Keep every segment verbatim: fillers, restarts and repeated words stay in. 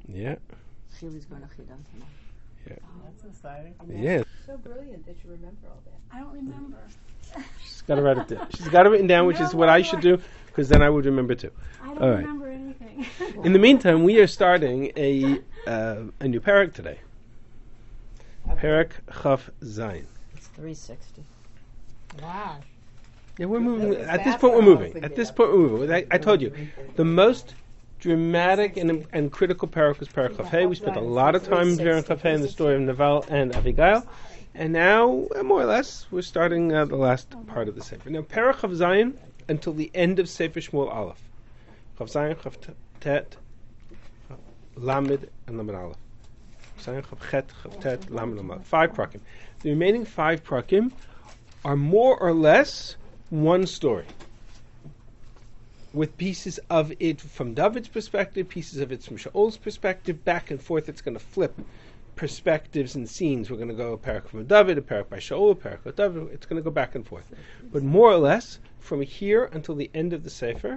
Yeah. She was going to Chidon tonight. Yeah. Oh, that's exciting. Yeah. So brilliant that you remember all that. I don't remember. She's got to write it down. She's got it written down, which No, is what no, I no. should do, because then I would remember too. I don't All right. remember anything. In the meantime, we are starting a uh, a new parak today. Parak Chaf Zayin. It's three sixty. Wow. Yeah, we're moving. That was At this fast point, we're when I was moving. thinking At this of- point, we're moving. I, I told you, the most dramatic and, and critical parak was Parak Chaf Hey. We spent a lot of time during Chaf Hey in the story of Naval and Abigail, and now, uh, more or less, we're starting uh, the last part of the Sefer. Now, Parak Chaf Zayin until the end of Sefer Shmuel Aleph. Chaf Zayin, Chaf Tet, Lamed, and Lamed Aleph. Chaf Zayin, Chaf Chet, Chaf Tet, Lamed, Lamed Aleph. Five prakim. The remaining five prakim are more or less one story, with pieces of it from David's perspective, pieces of it from Shaul's perspective, back and forth. It's going to flip perspectives and scenes. We're going to go a parak from David, a parak by Shaul, a parak by David. It's going to go back and forth. But more or less, from here until the end of the Sefer,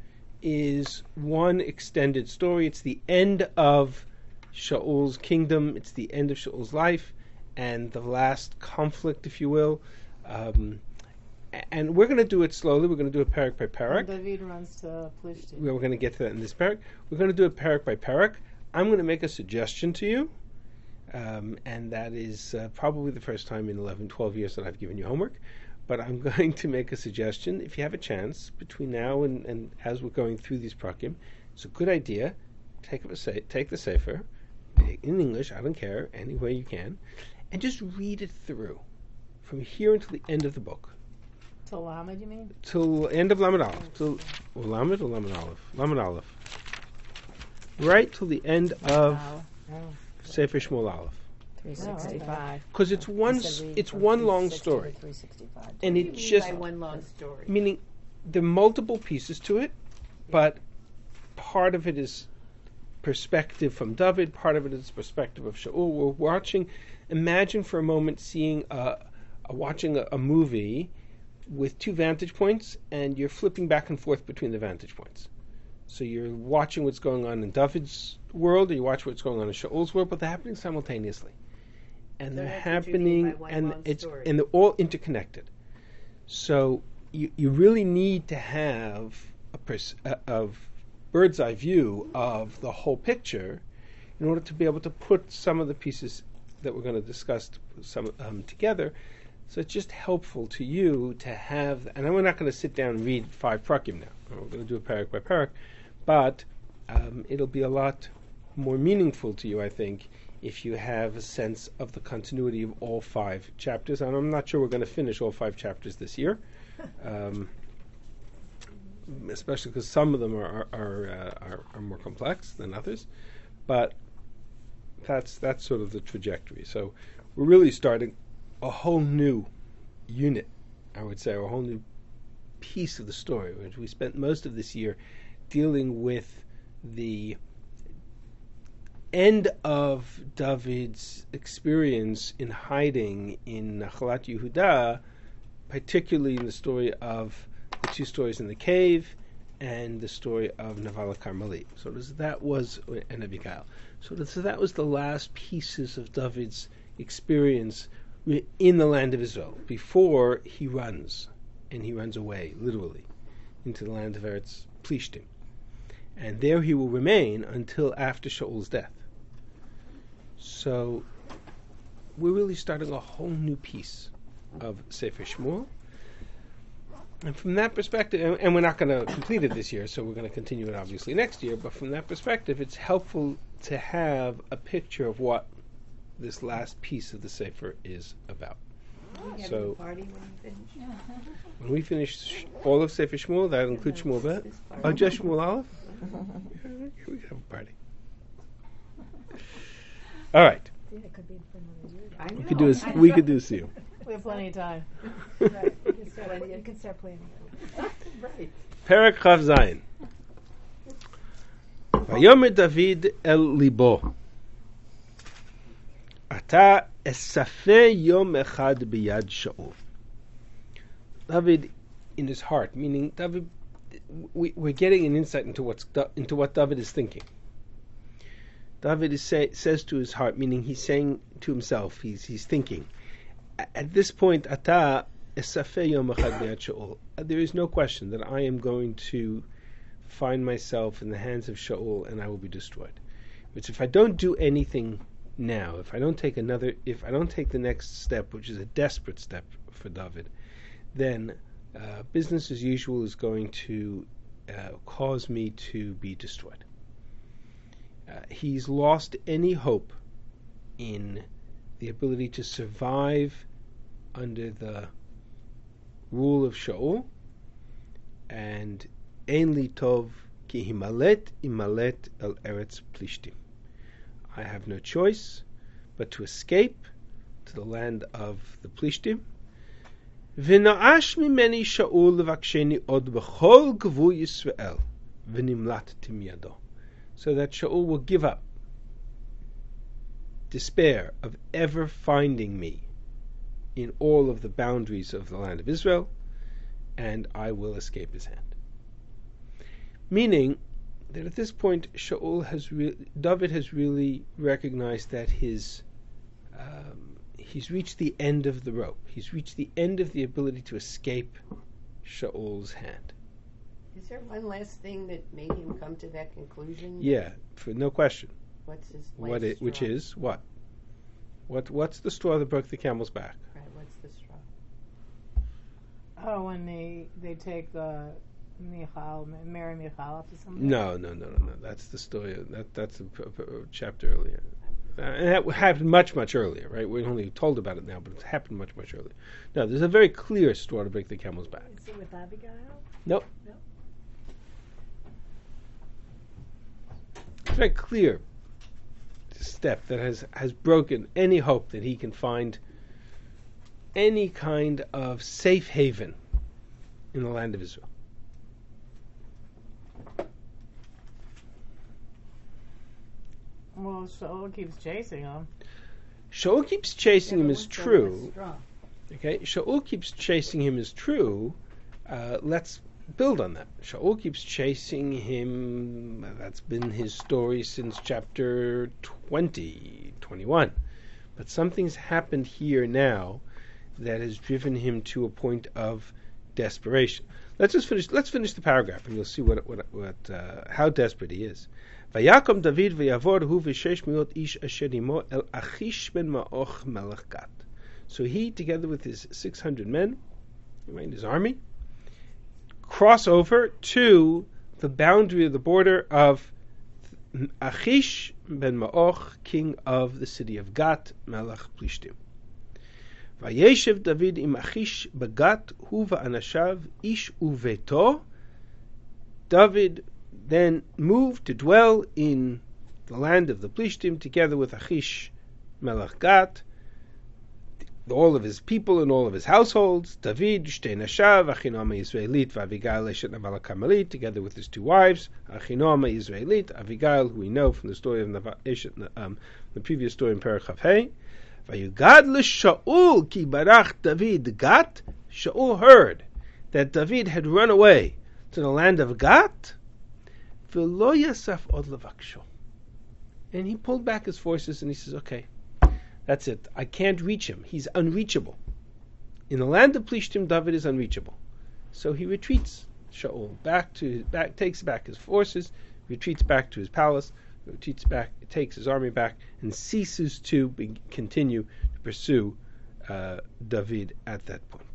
is one extended story. It's the end of Shaul's kingdom. It's the end of Shaul's life, and the last conflict, if you will. Um, and we're going to do it slowly. We're going to do it parak by parak. David runs to Plishti. We're going to get to that in this parak. We're going to do it parak by parak. I'm going to make a suggestion to you, um, and that is uh, probably the first time in eleven, twelve years that I've given you homework. But I'm going to make a suggestion. If you have a chance between now and, and as we're going through these prakim, it's a good idea. Take up a se- take the sefer in English. I don't care, any way you can, and just read it through from here until the end of the book. To Lamed, you mean? Till end of Lamed Aleph. Till or Lamed or Lamed Aleph? Lamed Aleph. Right till the end of Wow. Oh. Sefer Shmuel Aleph. three sixty-five. Because it's one s- it's one long story, three sixty-five. and What do it you mean just by one long story. meaning there are multiple pieces to it, but part of it is perspective from David, part of it is perspective of Shaul. We're watching. Imagine for a moment seeing a, a watching a, a movie with two vantage points, and you're flipping back and forth between the vantage points. So you're watching what's going on in David's world, or you watch what's going on in Shaul's world, but they're happening simultaneously, and So they're that's what you mean happening, by one and long it's story. and they're all interconnected. So you you really need to have a pers- uh, of bird's eye view of the whole picture in order to be able to put some of the pieces that we're going to discuss some um, together. So it's just helpful to you to have, and we're not going to sit down and read five prakim now. We're going to do it parak by parak, but um, it'll be a lot more meaningful to you, I think, if you have a sense of the continuity of all five chapters. And I'm not sure we're going to finish all five chapters this year, um, especially because some of them are are, are, uh, are are more complex than others. But that's that's sort of the trajectory. So we're really starting a whole new unit, I would say, or a whole new piece of the story, which we spent most of this year dealing with the end of David's experience in hiding in Nachalat Yehuda, particularly in the story of the two stories in the cave and the story of Naval Carmeli. So this, that was and Abigail. So, this, so that was the last pieces of David's experience in the land of Israel before he runs, and he runs away literally into the land of Eretz Plishtim, and there he will remain until after Shaul's death. So we're really starting a whole new piece of Sefer Shmuel, and from that perspective, and, and we're not going to complete it this year, so we're going to continue it obviously next year. But from that perspective, it's helpful to have a picture of what this last piece of the Sefer is about. You having So- a party when you finish? When we finish sh- all of Sefer Shmuel, that includes Shmuel Bet, This part. oh, just Shmuel Aleph, we can have a party. All right, Yeah, it could be for another year. I know. we could do a, we could do a seal. We have plenty of time. Right. You can start, you can start planning. Right. Perek Chav Zayin. Vayomer David el libo. Ata esafe yom echad biyad Shaul. David, in his heart, meaning David, we, we're getting an insight into what's into what David is thinking. David is say, says to his heart, meaning he's saying to himself, he's he's thinking, at this point, Ata esafeh yom echad b'yad Shaul. There is no question that I am going to find myself in the hands of Shaul and I will be destroyed. Which, if I don't do anything now, if I don't take another, if I don't take the next step, which is a desperate step for David, then uh, business as usual is going to uh, cause me to be destroyed. Uh, he's lost any hope in the ability to survive under the rule of Shaul, and Ein li tov ki himalet imalet el eretz plishtim. I have no choice but to escape to the land of the Plishtim. V'na'ash mimeni Shaul levaksheni od b'chol gvu Yisrael v'nimlatati miyado. So that Shaul will give up despair of ever finding me in all of the boundaries of the land of Israel, and I will escape his hand. Meaning that at this point, Shaul has re- David has really recognized that his um, he's reached the end of the rope. He's reached the end of the ability to escape Shaul's hand. Is there one last thing that made him come to that conclusion? Yeah, for no question. What's his last What it, which straw? is what? What what's the straw that broke the camel's back? Right, what's the straw? Oh, when they they take uh, Michal, Mary Michal off to somebody? No, no, no, no, no. That's the story. That that's a, a, a chapter earlier. Uh, and that happened much, much earlier, right? We're only told about it now, but it happened much, much earlier. No, there's a very clear straw to break the camel's back. Is it with Abigail? Nope. No. It's very clear step that has, has broken any hope that he can find any kind of safe haven in the land of Israel. Well, Shaul keeps chasing him. Shaul keeps chasing Yeah, him but is what's the true. last straw? Okay, Shaul keeps chasing him is true. Uh, let's build on that. Shaul keeps chasing him. That's been his story since chapter twenty, twenty-one. But something's happened here now that has driven him to a point of desperation. Let's just finish. Let's finish the paragraph, and you'll see what what what uh, how desperate he is. Vayakom David v'yavor hu v'shesh miot ish asher imo el Achish ben Ma'och melech Gat. So he, together with his six hundred men, right, his army, cross over to the boundary of the border of Achish ben Ma'och, king of the city of Gat, melech Plishtim. Vayeshev David im Achish begat hu va'anashav ish uveto. David then moved to dwell in the land of the Plishtim together with Achish melech Gat, all of his people and all of his households. David shtei nashav Achinoma Yisraelit v'Avigail eshet Naval Carmelit, together with his two wives, Achinoma Yisraelit, Avigail, who we know from the story of Naval, eshet, um, the previous story in Perek Chav Hei. Vayugad l'Shaul ki barach David Gat. Shaul heard that David had run away to the land of Gat. V'lo yasaf od levaksho. And he pulled back his forces and he says, okay, that's it. I can't reach him. He's unreachable. In the land of Plishtim, David is unreachable. So he retreats, Shaul, back to back, takes back his forces, retreats back to his palace, retreats back, takes his army back, and ceases to be, continue to pursue uh, David at that point.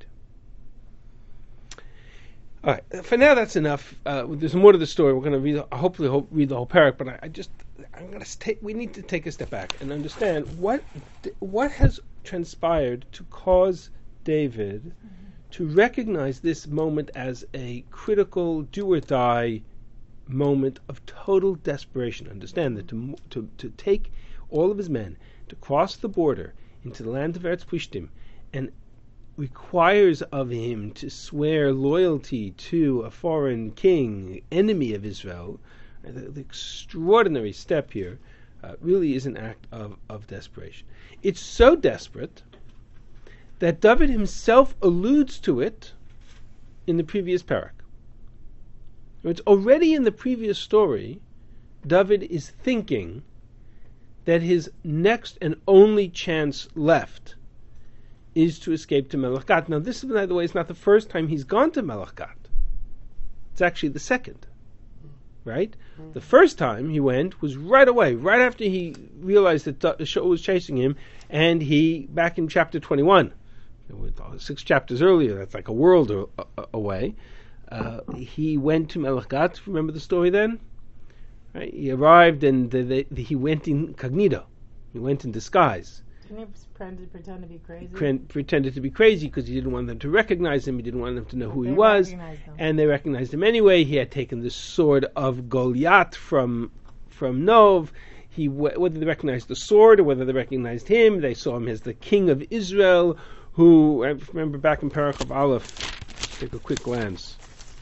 All right. For now, that's enough. Uh, there's more to the story. We're going to read, hopefully, hope, read the whole parak. But I, I just, I'm going to take. We need to take a step back and understand what, what has transpired to cause David mm-hmm. to recognize this moment as a critical, do or die moment of total desperation. Understand that to to to take all of his men to cross the border into the land of Eretz Plishtim and requires of him to swear loyalty to a foreign king, enemy of Israel, the, the extraordinary step here uh, really is an act of, of desperation. It's so desperate that David himself alludes to it in the previous parak. It's already in the previous story, David is thinking that his next and only chance left is to escape to Melech Gat. Now, this, by the way, is not the first time he's gone to Melech Gat. It's actually the second, right? Mm-hmm. The first time he went was right away, right after he realized that Shaul was chasing him, and he, back in chapter twenty-one, six chapters earlier, that's like a world a- a- away, uh, he went to Melech Gat. Remember the story then? Right? He arrived and the, the, the, he went incognito. He went in disguise. Didn't he pretend, pretend to be crazy? Pre- pretended to be crazy because he didn't want them to recognize him. He didn't want them to know who They he was. recognized him. And they recognized him anyway. He had taken the sword of Goliath from from Nov. He, whether they recognized the sword or whether they recognized him, they saw him as the king of Israel, who, I remember back in Parakhov Aleph, take a quick glance.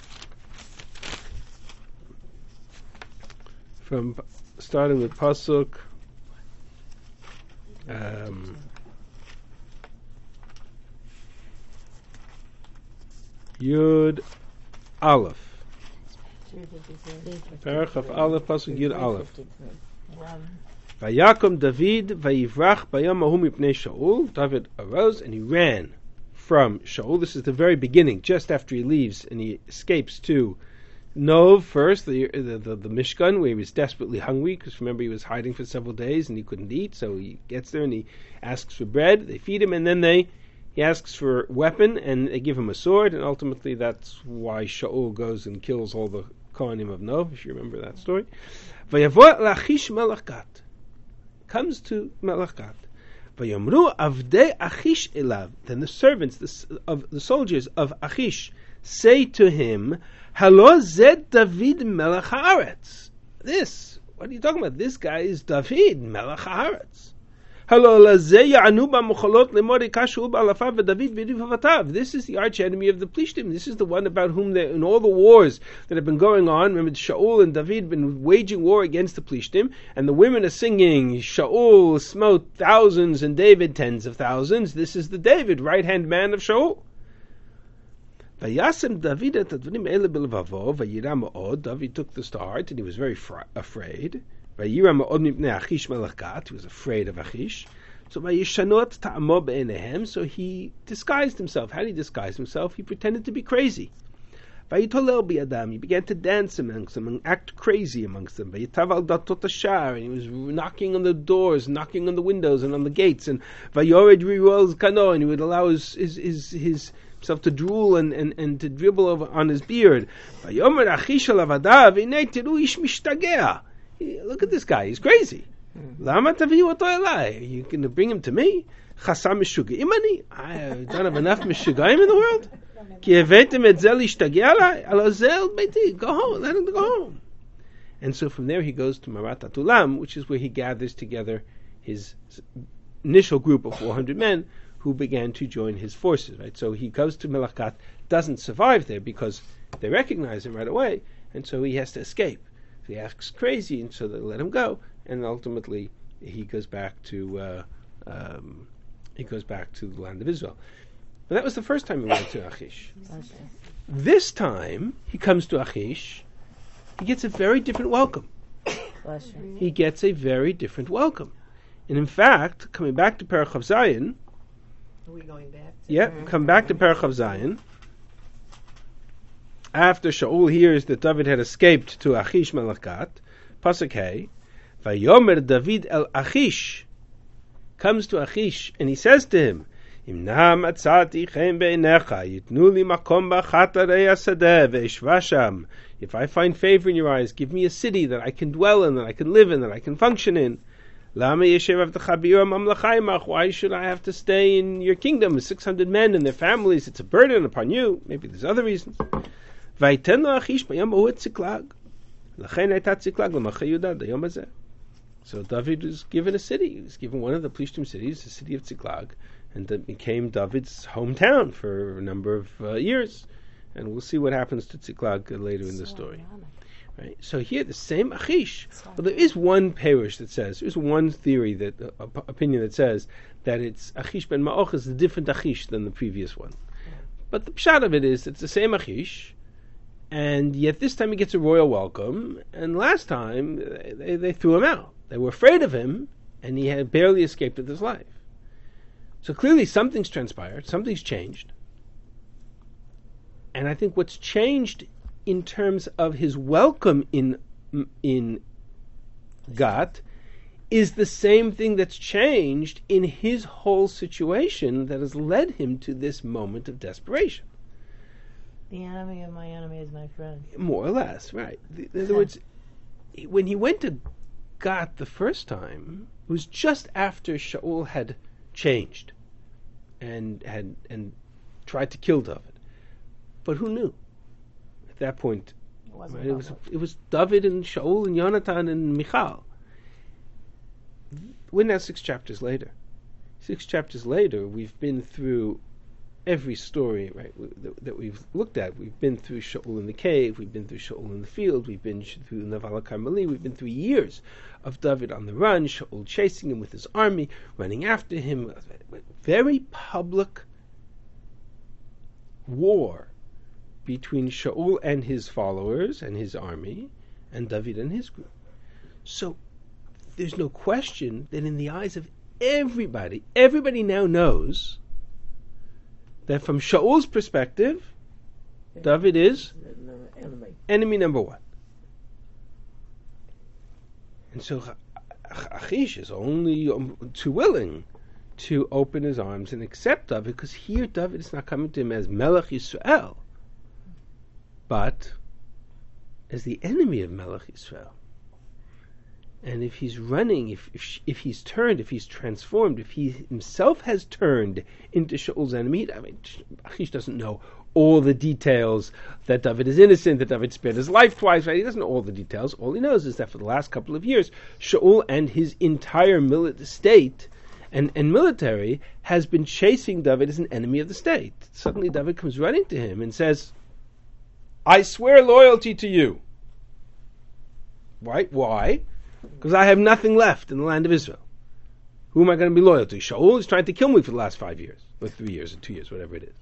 From starting with Pasuk, um, Yud Aleph. Parakhov Aleph, Pasuk Yud Aleph. Vayakom David vayivrach bayom ahu mipnei Shaul. David arose and he ran from Shaul. This is the very beginning, just after he leaves and he escapes to Nov first, the, the the the Mishkan, where he was desperately hungry, because remember he was hiding for several days and he couldn't eat. So he gets there and he asks for bread. They feed him, and then they he asks for a weapon, and they give him a sword. And ultimately, that's why Shaul goes and kills all the Kohanim of Nov, if you remember that story. Vayavo Lachish Melech Gat, comes to Melech Gat. Vayomru Avdei Achish Elav. Then the servants the, of the soldiers of Achish say to him, Halo Zed David Melech Haaretz. This, what are you talking about? This guy is David Melech Haaretz. Halo Lazeh Ya'anu B'Muchalot Lemori Kashu B'Alafav V'David V'Divavav. This is the arch enemy of the Plishtim. This is the one about whom, they, in all the wars that have been going on, remember Shaul and David have been waging war against the Plishtim, and the women are singing, Shaul smote thousands and David tens of thousands. This is the David, right-hand man of Shaul. Vayasem David et advarim ele belvavo vayira ma'od. David took this to heart and he was very fr- afraid. Vayira ma'od mipnei Achish melech Gat. He was afraid of Achish. So vayishanot ta'amo be'enehem. So he disguised himself. How did he disguise himself? He pretended to be crazy. Vayitolel bi'adam. He began to dance amongst them and act crazy amongst them. Vayitav al datot hashar. And he was knocking on the doors, knocking on the windows and on the gates. And vayored ri'ol kano. And he would allow his his his, his himself to drool and, and, and to dribble over on his beard. Look at this guy, he's crazy. Lama taviu oto elai? You going to bring him to me? Chasam mishugaim ani? I don't have enough mishugaim in the world. Ki hevetem et zel ishtageh alai? Alo zel beiti. Go home, let him go home. And so from there he goes to Marat Atulam, which is where he gathers together his initial group of four hundred men, who began to join his forces, right? So he goes to Melech Gat, doesn't survive there because they recognize him right away, and so he has to escape. So he acts crazy, and so they let him go, and ultimately he goes back to uh, um, he goes back to the land of Israel. But that was the first time he went to Achish. This time he comes to Achish, he gets a very different welcome. He gets a very different welcome, and in fact, coming back to Parachav Zayin. Are we going back? Yep, yeah, come back to Parachav Zayin. After Shaul hears that David had escaped to Achish Melech Gat, Pasuk Hey, Vayomer David el Achish, comes to Achish and he says to him, Imna matzati chem be'enecha, yitnu li makom b'chatarei hasadeh ve'eshva sham. If I find favor in your eyes, give me a city that I can dwell in, that I can live in, that I can function in. Why should I have to stay in your kingdom with six hundred men and their families? It's a burden upon you. Maybe there's other reasons. So David was given a city. He was given one of the Plishtim cities, the city of Tziklag, and that became David's hometown for a number of uh, years. And we'll see what happens to Tziklag uh, later in the story. Right. So here, the same Achish. Well, there is one parish that says, there's one theory, that uh, op- opinion that says that it's Achish ben Ma'och is a different Achish than the previous one. Yeah. But the pshat of it is, it's the same Achish, and yet this time he gets a royal welcome, and last time they, they threw him out. They were afraid of him, and he had barely escaped with his life. So clearly something's transpired, something's changed. And I think what's changed in terms of his welcome in in Gat is the same thing that's changed in his whole situation that has led him to this moment of desperation. The enemy of my enemy is my friend. More or less, right. In other words, when he went to Gat the first time, it was just after Shaul had changed and had and tried to kill David. But who knew? At that point, It wasn't right, it was public. it was David and Shaul and Jonathan and Michal. We're now six chapters later. Six chapters later, we've been through every story, right, that, that we've looked at. We've been through Shaul in the cave, we've been through Shaul in the field, we've been through Naval Carmeli, we've been through years of David on the run, Shaul chasing him with his army, running after him, very public war between Shaul and his followers and his army, and David and his group. So there's no question that in the eyes of everybody, everybody now knows that from Shaul's perspective, David is enemy. enemy number one. And so Achish is only um, too willing to open his arms and accept David, because here David is not coming to him as Melech Yisrael, but as the enemy of Melech Yisrael. And if he's running, if, if if he's turned, if he's transformed, if he himself has turned into Shaul's enemy, I mean, Achish doesn't know all the details, that David is innocent, that David spared his life twice, right? He doesn't know all the details. All he knows is that for the last couple of years, Shaul and his entire mili- state and, and military has been chasing David as an enemy of the state. Suddenly David comes running to him and says, I swear loyalty to you. Right? Why? Because I have nothing left in the land of Israel. Who am I going to be loyal to? Shaul is trying to kill me for the last five years, or three years, or two years, whatever it is.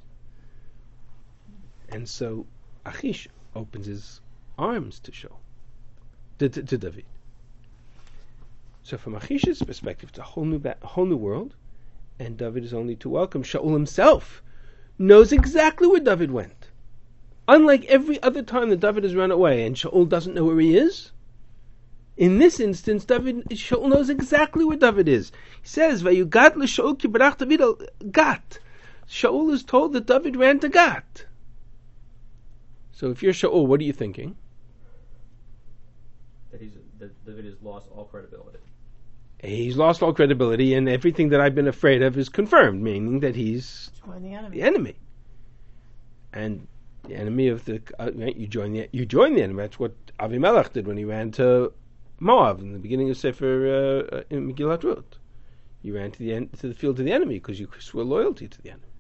And so Achish opens his arms to Shaul, to, to, to David. So from Achish's perspective, it's a whole new, ba- whole new world, and David is only too welcome. Shaul himself knows exactly where David went. Unlike every other time that David has run away and Shaul doesn't know where he is, in this instance, David, Shaul knows exactly where David is. He says, "Vayugat l'Shaul ki barach David al Gat." Shaul is told that David ran to Gat. So if you're Shaul, what are you thinking? That he's that David has lost all credibility. He's lost all credibility, and everything that I've been afraid of is confirmed, meaning that he's Join the enemy. the enemy. And the enemy of the uh, right, you join the you join the enemy. That's what Avimelech did when he ran to Moab in the beginning of Sefer uh, in Megillat Ruth. You ran to the en- to the field of the enemy because you swore loyalty to the enemy.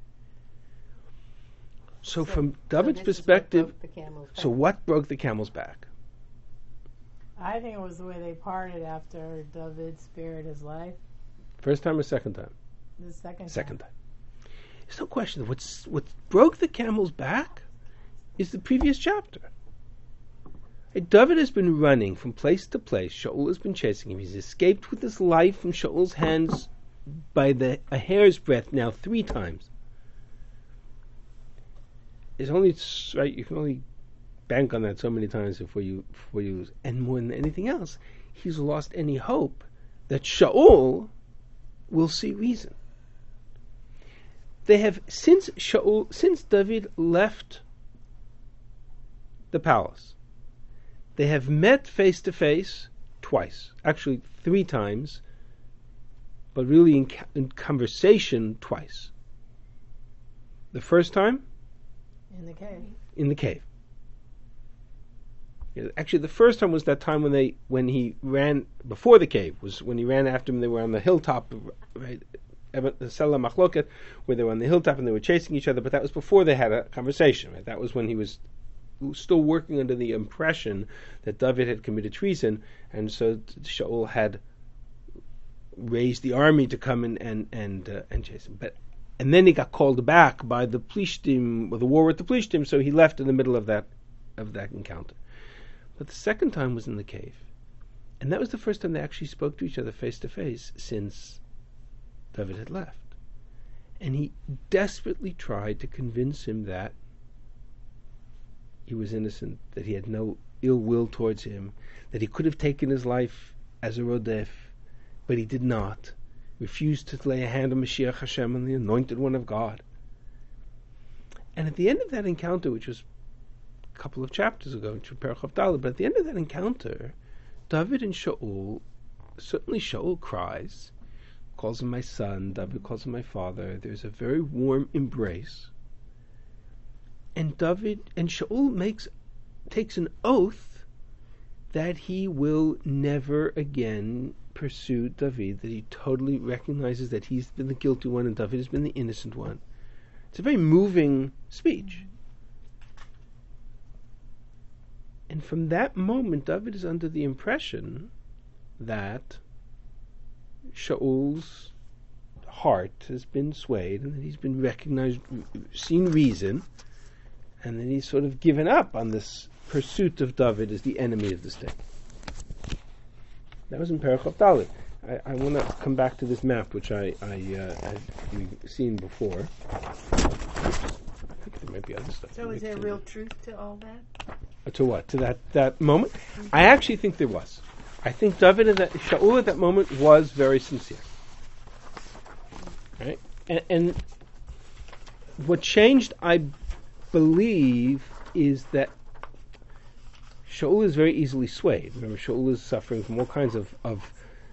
So, So- from so David's this is what perspective, broke the camel's so back. what broke the camel's back? I think it was the way they parted after David spared his life. First time or second time? The second Second time. time. There's no question. What's what broke the camel's back is the previous chapter. Hey, David has been running from place to place. Shaul has been chasing him. He's escaped with his life from Shaul's hands by the a hair's breadth now three times. It's only right. You can only bank on that so many times before you before you lose. And more than anything else, he's lost any hope that Shaul will see reason. They have since Shaul since David left the palace. They have met face to face twice, actually three times, but really in, ca- in conversation twice. The first time In the cave. in the cave. Yeah, actually, the first time was that time when they when he ran before the cave, was when he ran after him. They were on the hilltop, right, the Sela Machloket, where they were on the hilltop and they were chasing each other. But that was before they had a conversation. Right? That was when he was still working under the impression that David had committed treason, and so Shaul had raised the army to come and and and, uh, and chase him. But and then he got called back by the Plishtim, or the war with the Plishtim, so he left in the middle of that of that encounter. But the second time was in the cave, And that was the first time they actually spoke to each other face to face since David had left. And he desperately tried to convince him that he was innocent, that he had no ill will towards him, that he could have taken his life as a rodef, but he did not. Refused to lay a hand on Mashiach Hashem, on the anointed one of God. And at the end of that encounter, which was a couple of chapters ago in Perach Dalet, but at the end of that encounter, David and Shaul, certainly Shaul cries, calls him my son, David calls him my father. There's a very warm embrace. And David and Shaul makes takes an oath that he will never again pursue David, that he totally recognizes that he's been the guilty one and David has been the innocent one. It's a very moving speech. And from that moment, David is under the impression that Shaul's heart has been swayed and that he's been recognized, seen reason, and that he's sort of given up on this pursuit of David as the enemy of the state. That was in Perach Dalet. I, I want to come back to this map, which I, I uh, had we've seen before. I think there might be other stuff. So is there real truth to all that? Uh, to what? To that, that moment? I actually think there was. I think David at that, Shaul at that moment was very sincere. Right? And, and what changed, I believe, is that Shaul is very easily swayed. Remember, Shaul is suffering from all kinds of, of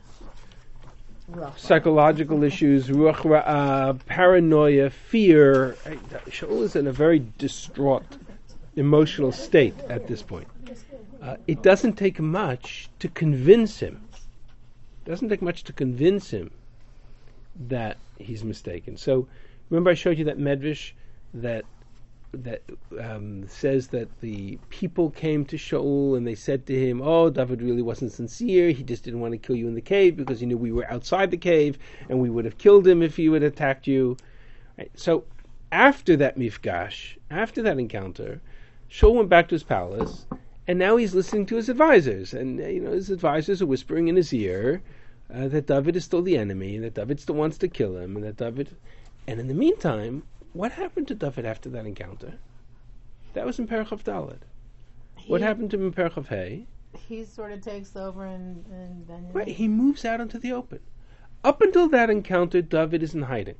psychological issues, ruach ra'ah, paranoia, fear. Shaul is in a very distraught, emotional state at this point. Uh, it doesn't take much to convince him. It doesn't take much to convince him that he's mistaken. So, remember I showed you that medrash that that um, says that the people came to Shaul and they said to him, oh, David really wasn't sincere, he just didn't want to kill you in the cave because he knew we were outside the cave and we would have killed him if he would have attacked you. Right? So after that mifgash, after that encounter, Shaul went back to his palace and now he's listening to his advisors, and you know his advisors are whispering in his ear uh, that David is still the enemy, that David still wants to kill him, and that David, and in the meantime, what happened to David after that encounter? That was in Perach Dalet. What happened to him in Perach Hey? He sort of takes over and, and then... Right, he moves out into the open. Up until that encounter, David is in hiding.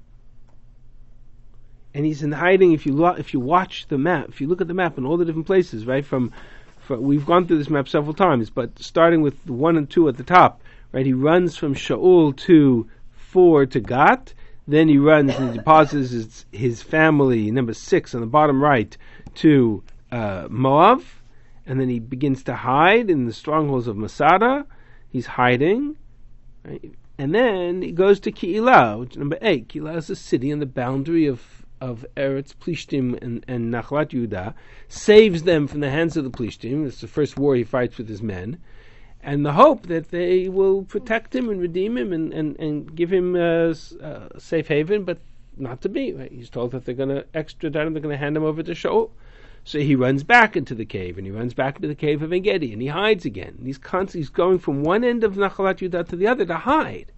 And he's in hiding, if you lo- if you watch the map, if you look at the map in all the different places, right, from, from... We've gone through this map several times, but starting with the one and two at the top, right, he runs from Shaul to four to Gat. Then he runs and he deposits his, his family, number six on the bottom right, to uh, Moab. And then he begins to hide in the strongholds of Masada. He's hiding. Right? And then he goes to Keilah, which is number eight. Keilah is a city on the boundary of, of Eretz Plishtim and, and Nachlat Yehudah. Saves them from the hands of the Plishtim. It's the first war he fights with his men. And the hope that they will protect him and redeem him and, and, and give him a, a safe haven, but not to be. Right? He's told that they're going to extradite him, they're going to hand him over to Shaul. So he runs back into the cave, and he runs back into the cave of En-Gedi, and he hides again. And he's constantly he's going from one end of Nachalat Yehudah to the other to hide.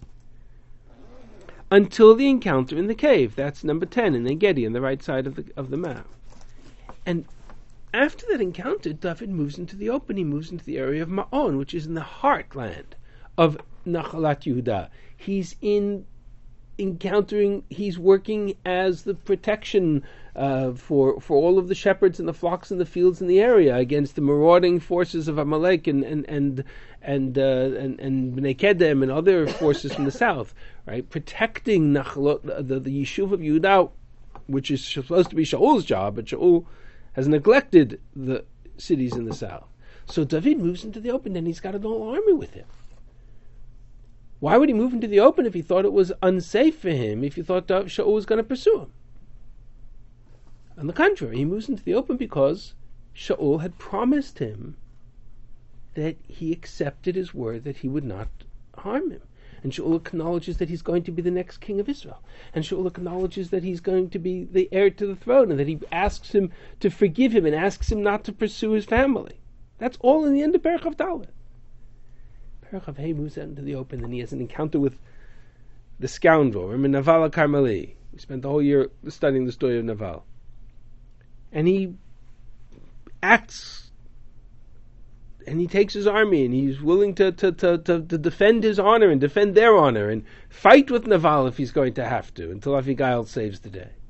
Until the encounter in the cave. That's number ten in En-Gedi on the right side of the of the map. And after that encounter, David moves into the open. He moves into the area of Ma'on, which is in the heartland of Nachalat Yehudah. He's in encountering, he's working as the protection uh, for for all of the shepherds and the flocks in the fields in the area against the marauding forces of Amalek and and and and uh, and, and Bnei Kedem and other forces from the south. Right, protecting Nachalot, the, the Yishuv of Yehudah, which is supposed to be Shaul's job, but Shaul has neglected the cities in the south. So David moves into the open, and he's got an whole army with him. Why would he move into the open if he thought it was unsafe for him, if he thought Shaul was going to pursue him? On the contrary, he moves into the open because Shaul had promised him that he accepted his word that he would not harm him. And Shaul acknowledges that he's going to be the next king of Israel. And Shaul acknowledges that he's going to be the heir to the throne, and that he asks him to forgive him and asks him not to pursue his family. That's all in the end of Perach Dalet. Perach of Hey moves out into the open, and he has an encounter with the scoundrel. Remember Naval Carmeli? We spent the whole year studying the story of Naval. And he acts, and he takes his army, and he's willing to, to, to, to, to defend his honor and defend their honor, and fight with Naval if he's going to have to, until Avigail saves the day.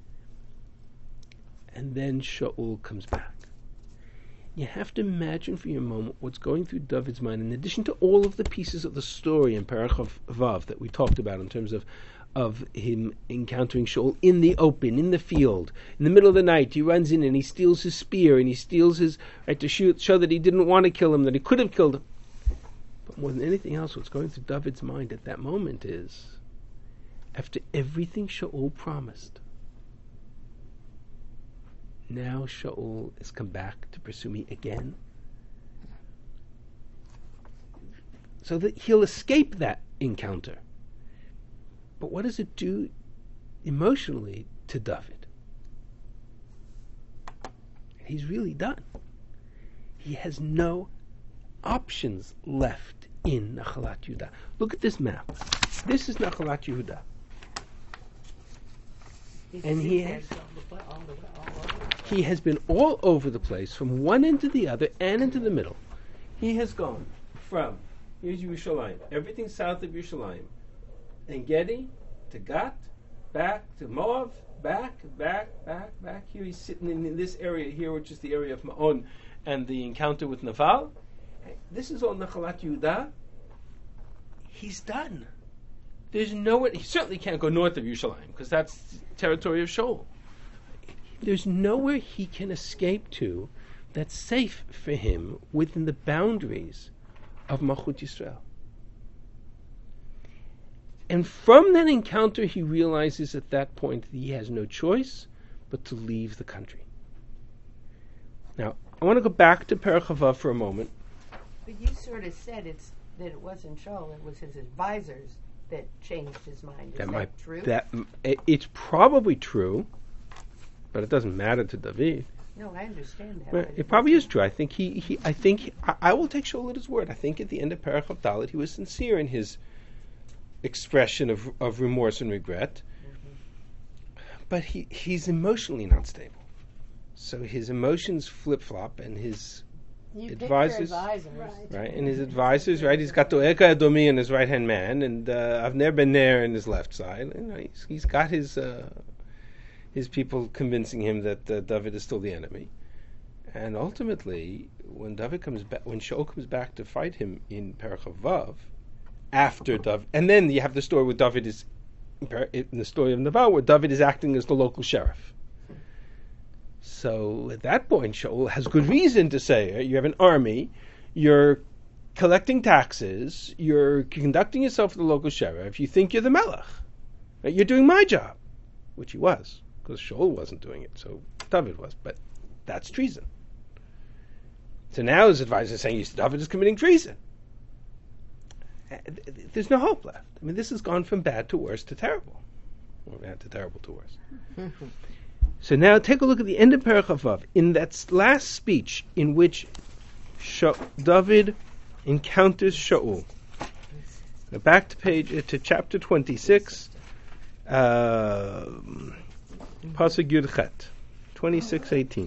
And then Shaul comes back. You have to imagine for your moment what's going through David's mind, in addition to all of the pieces of the story in Parach Vav that we talked about in terms of, of him encountering Shaul in the open, in the field, in the middle of the night. He runs in and he steals his spear, and he steals his, right, to shoot, show that he didn't want to kill him, that he could have killed him. But more than anything else, what's going through David's mind at that moment is, after everything Shaul promised, now Shaul has come back to pursue me again, so that he'll escape that encounter. But what does it do emotionally to David? He's really done. He has no options left in Nachalat Yehuda. Look at this map. This is Nachalat Yehuda. And he has, he has been all over the place, from one end to the other and into the middle. He has gone from, here's Yerushalayim, everything south of Yerushalayim, En Gedi to Gat, back to Moab, back, back, back, back. Here he's sitting in, in this area here, which is the area of Ma'on, and the encounter with Naval. This is all Nachalat Yehuda. He's done. There's nowhere, he certainly can't go north of Yerushalayim, because that's territory of Shaul. There's nowhere he can escape to that's safe for him within the boundaries of Malchut Yisrael. And from that encounter, he realizes at that point that he has no choice but to leave the country. Now, I want to go back to Perach Vav for a moment. But you sort of said it's that it wasn't Shaul, it was his advisors that changed his mind. Is that, that might, true? That, it, it's probably true, but it doesn't matter to David. No, I understand that. Right. It probably is true. I think he, he I think I, I will take Shaul at his word. I think at the end of Perach Dalet he was sincere in his expression of of remorse and regret. Mm-hmm. But he, he's emotionally not stable. So his emotions flip flop, and his You advisors, advisors. Right. right, and his advisors, right. He's got Doeka Adomi in his right hand man, and uh, Avner Ben Ner in his left side. You know, he's, he's got his uh, his people convincing him that uh, David is still the enemy. And ultimately, when David comes back, when Shaul comes back to fight him in Perach Vav, after David, and then you have the story where David is in the story of Naval, where David is acting as the local sheriff. So at that point, Shaul has good reason to say, you have an army, you're collecting taxes, you're conducting yourself as the local sheriff, you think you're the melech, right? You're doing my job, which he was, because Shaul wasn't doing it, so David was, but that's treason. So now his advisor is saying, David is committing treason. There's no hope left. I mean, this has gone from bad to worse to terrible. Or bad to terrible to worse. So now take a look at the end of Perach Vav. In that last speech in which Sha- David encounters Shaul. Go back to page uh, to chapter twenty-six, uh, Pasuk Yud Chet, twenty-six eighteen.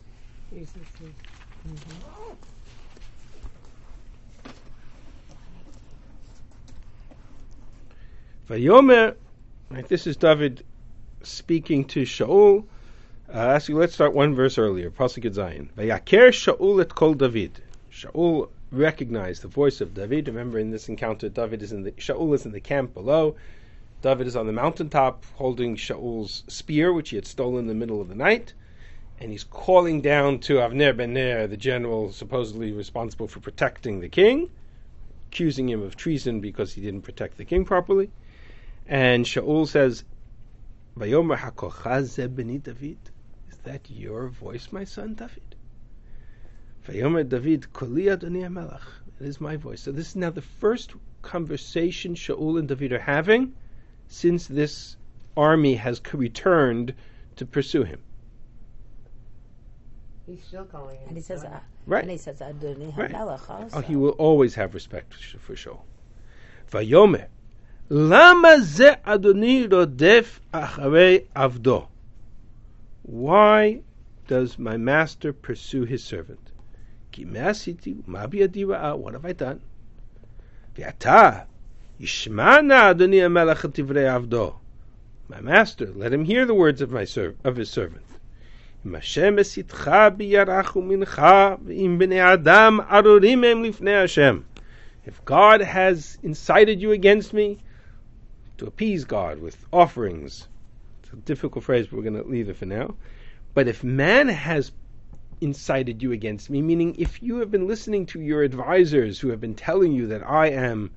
Vayomer, right, this is David speaking to Shaul. Uh, actually, let's start one verse earlier. Pasuk Yud Zayin. Vayaker Shaul et kol David. Shaul recognized the voice of David. Remember, in this encounter, David is in the Shaul is in the camp below. David is on the mountaintop holding Shaul's spear, which he had stolen in the middle of the night, and he's calling down to Avner Ben Ner, the general supposedly responsible for protecting the king, accusing him of treason because he didn't protect the king properly. And Shaul says, Vayomer hakocha ze beni David. Is that your voice, my son David? Vayomer David, koli adoni hamelech. It is my voice. So this is now the first conversation Shaul and David are having since this army has returned to pursue him. He's still calling him. And he says, son. uh, Right. and he says, Adoni Right. HaMelech also. Oh, he will always have respect for, for Shaul. Vayomer, lama ze Adoni rodef acharei avdo? Why does my master pursue his servant? Ki me'asiti ma biyadi ra'a? What have I done? V'ata yishmana Adoni HaMelech et divrei avdo. My master, let him hear the words of my serv- of his servant. If God has incited you against me, to appease God with offerings. It's a difficult phrase, but we're going to leave it for now. But if man has incited you against me, meaning if you have been listening to your advisors who have been telling you that I am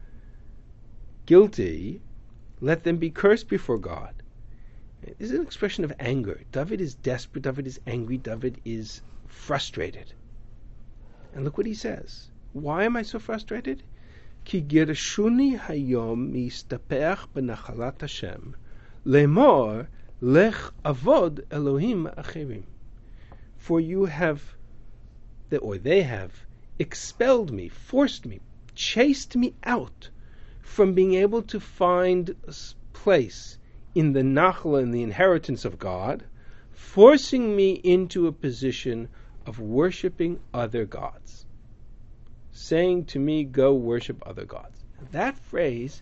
guilty, let them be cursed before God. This is an expression of anger. David is desperate. David is angry. David is frustrated. And look what he says. Why am I so frustrated? Ki gershuni hayom mistapeach benachalat Hashem lemor lech avod Elohim acherim. For you have, or they have, expelled me, forced me, chased me out from being able to find a place in the nachla, in the inheritance of God, forcing me into a position of worshiping other gods. Saying to me, go worship other gods. That phrase,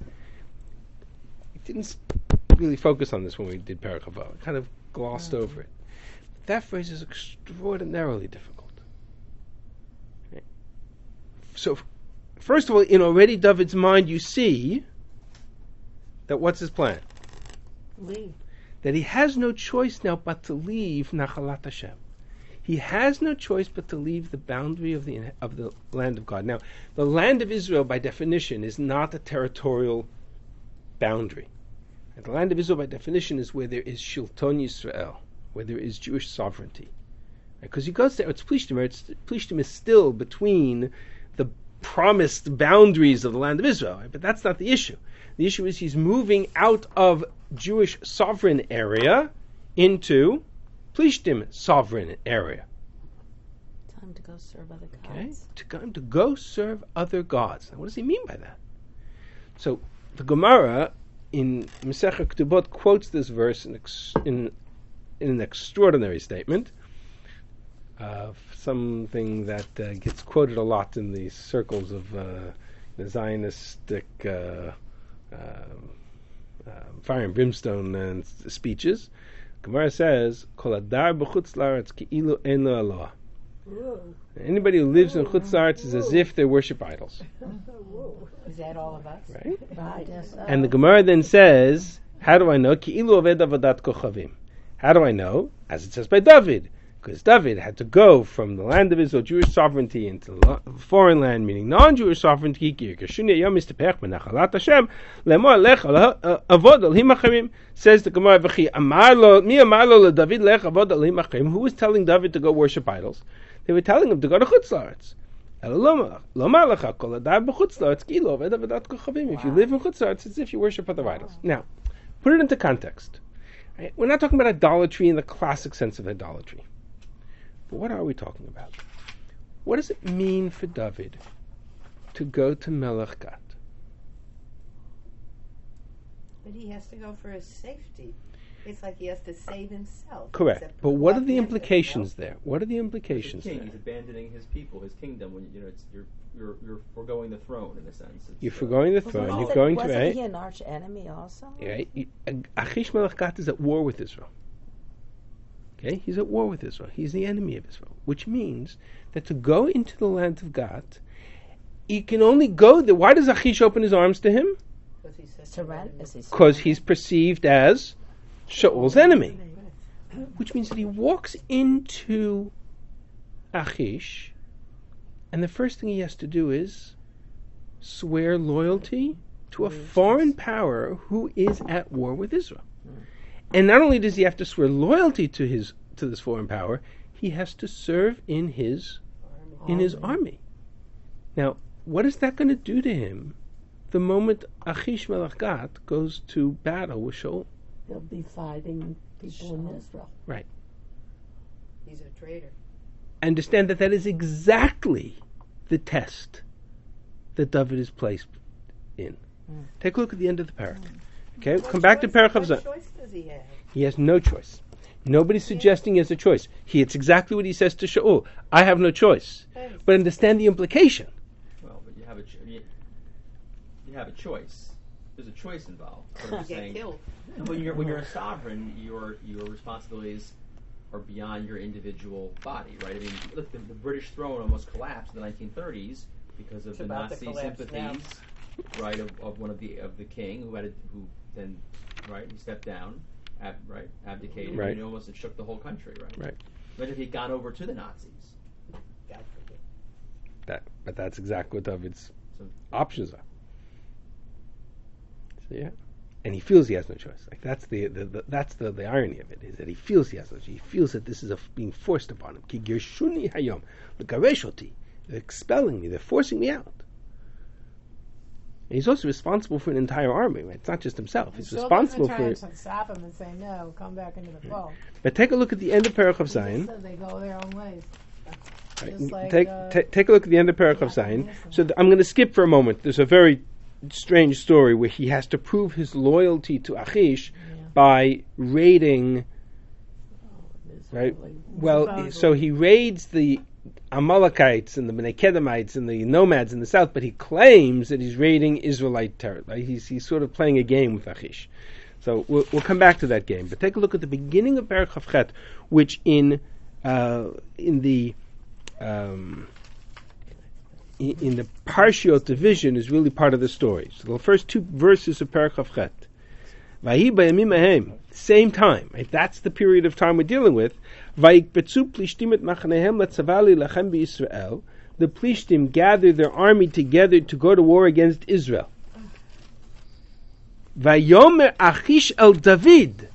we didn't really focus on this when we did Perek Hava. I kind of glossed mm-hmm. over it. That phrase is extraordinarily difficult. Okay. So, first of all, in already David's mind, you see that what's his plan? Leave. That he has no choice now but to leave Nachalat Hashem. He has no choice but to leave the boundary of the of the land of God. Now, the land of Israel, by definition, is not a territorial boundary. And the land of Israel, by definition, is where there is Shilton Yisrael, where there is Jewish sovereignty. Because he goes there, it's Plishtim. It's, Plishtim is still between the promised boundaries of the land of Israel. Right? But that's not the issue. The issue is he's moving out of Jewish sovereign area into Plishtim sovereign area. Time to go serve other gods. Okay? To go, to go serve other gods. Now, what does he mean by that? So, the Gemara in Masechah Ketubot quotes this verse in, ex, in, in an extraordinary statement of something that uh, gets quoted a lot in the circles of uh, the Zionistic uh, uh, uh, fire and brimstone and uh, speeches. Gemara says, "Kol adar b'chutz la'aretz ki'ilu ein lo Eloah." Anybody who lives in Chutz La'aretz is as if they worship idols. Is that all of us? Right? Right. Yes, uh, And the Gemara then says, how do I know? Ki'ilu oved avodat kochavim. How do I know? As it says by David. Because David had to go from the land of Israel, Jewish sovereignty, into the foreign land, meaning non-Jewish sovereignty. Says the Gemara, who was telling David to go worship idols? They were telling him to go to Chutz La'aretz. If you live in Chutz La'aretz, it's as if you worship other idols. Now, put it into context. Right? We're not talking about idolatry in the classic sense of idolatry. But what are we talking about? What does it mean for David to go to Melech Gat? But he has to go for his safety. It's like he has to save himself. Correct. Except But what are love the him, implications you know? there? What are the He's implications king. there? He's abandoning his people, his kingdom. When you know, it's, you're you're you're foregoing the throne in a sense. It's, You're uh, foregoing the But throne. wasn't You're it- going to wasn't right. he an arch enemy also? Right? You- Achish Melech Gat is at war with Israel. Okay, he's at war with Israel. He's the enemy of Israel, which means that to go into the land of Gat, he can only go there. Why does Achish open his arms to him? Because he's such a Surrender. enemy. Is he Because he's perceived as Shaul's enemy. Which means that he walks into Achish, and the first thing he has to do is swear loyalty to a foreign power who is at war with Israel. And not only does he have to swear loyalty to his to this foreign power, he has to serve in his in his army. Now, what is that going to do to him the moment Achish Melech Gat goes to battle with Shaul? They'll be fighting people in Israel. Right. He's a traitor. understand that that is exactly the test that David is placed in. Mm. Take a look at the end of the parak. Okay, What come back to choice- parak of What Zayin. choice does he have? He has no choice. Nobody's suggesting he has a choice. He, it's exactly what he says to Shaul. I have no choice. Thanks. But understand the implication. Well, but you have a cho- you, you have a choice. There's a choice involved. But I'm You just get saying, killed. when you're when you're a sovereign, your your responsibilities are beyond your individual body, right? I mean, look, the, the British throne almost collapsed in the nineteen thirties because of It's the about to Nazi collapse sympathies, right, of, of one of the of the king who had a, who then right he stepped down, ab, right, abdicated, Right. and he almost it shook the whole country, right? Right. Imagine if he'd gone over to the Nazis. God forbid. That, but that's exactly what David's So- options are. So, yeah, and he feels he has no choice. Like that's the, the, the that's the, the irony of it is that he feels he has no choice. He feels that this is a, being forced upon him. Ki gershuni hayom l'gareshoti. They're expelling me. They're forcing me out. And he's also responsible for an entire army. Right? It's not just himself. He's Still responsible doesn't for. try and stop him and say no, come back into the fold. But take a look at the end of Parach of He just Zion. said they go their own ways. Right, Just like, take uh, ta- take a look at the end of Parach of Zion. So th- I'm going to skip for a moment. There's a very strange story where he has to prove his loyalty to Achish by raiding. Right. Well, Survival. so he raids the Amalekites and the Bnei Kedemites and the nomads in the south, but he claims that he's raiding Israelite territory. He's he's sort of playing a game with Achish. So we'll, we'll come back to that game. But take a look at the beginning of Perek Chavchet, which in uh, in the um, in, in the Parshiot division is really part of the story. So the first two verses of Perek Chavchet. Vahi bayamim ahem, same time. Right? That's the period of time we're dealing with. Vayikbetzu plishtim et machanehem letzavali lachem b'Yisrael. The Plishtim gathered their army together to go to war against Israel. Vayomer Achish el David.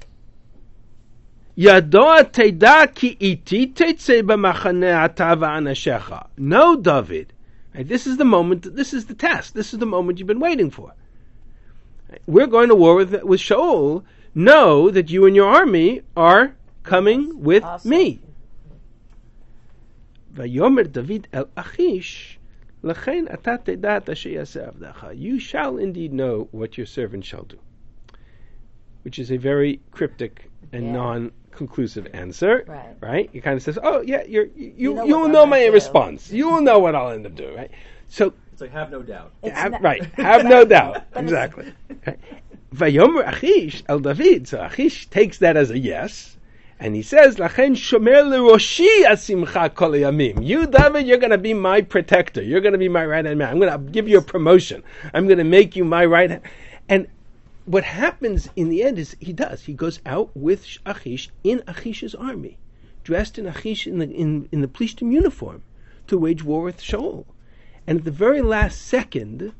Yadoa teda ki iti tetze b'machane ata v'anashecha. No, David. Right? This is the moment. This is the test. This is the moment you've been waiting for. We're going to war with with Shaul. Know that you and your army are coming with Awesome. me. Vayomer David el Achish, lechein ata teda'at asher yaseh avdecha. You shall indeed know what your servant shall do. Which is a very cryptic and Yeah. non-conclusive answer, Right. right? It kind of says, "Oh yeah, you're, you You know you what will I'm know gonna my do." response. You will know what I'll end up doing." Right? So It's like have no doubt. It's have, not- right, have no doubt. But it's- Exactly. Vayomer Achish el David. So Achish takes that as a yes, and he says, "Lachen shomer leroshi asimcha kol yamim." You, David, you're going to be my protector. You're going to be my right hand man. I'm going to give you a promotion. I'm going to make you my right hand. And what happens in the end is he does. He goes out with Achish in Achish's army, dressed in Achish in the in, in the Plishtim uniform, to wage war with Shaul. And at the very last second,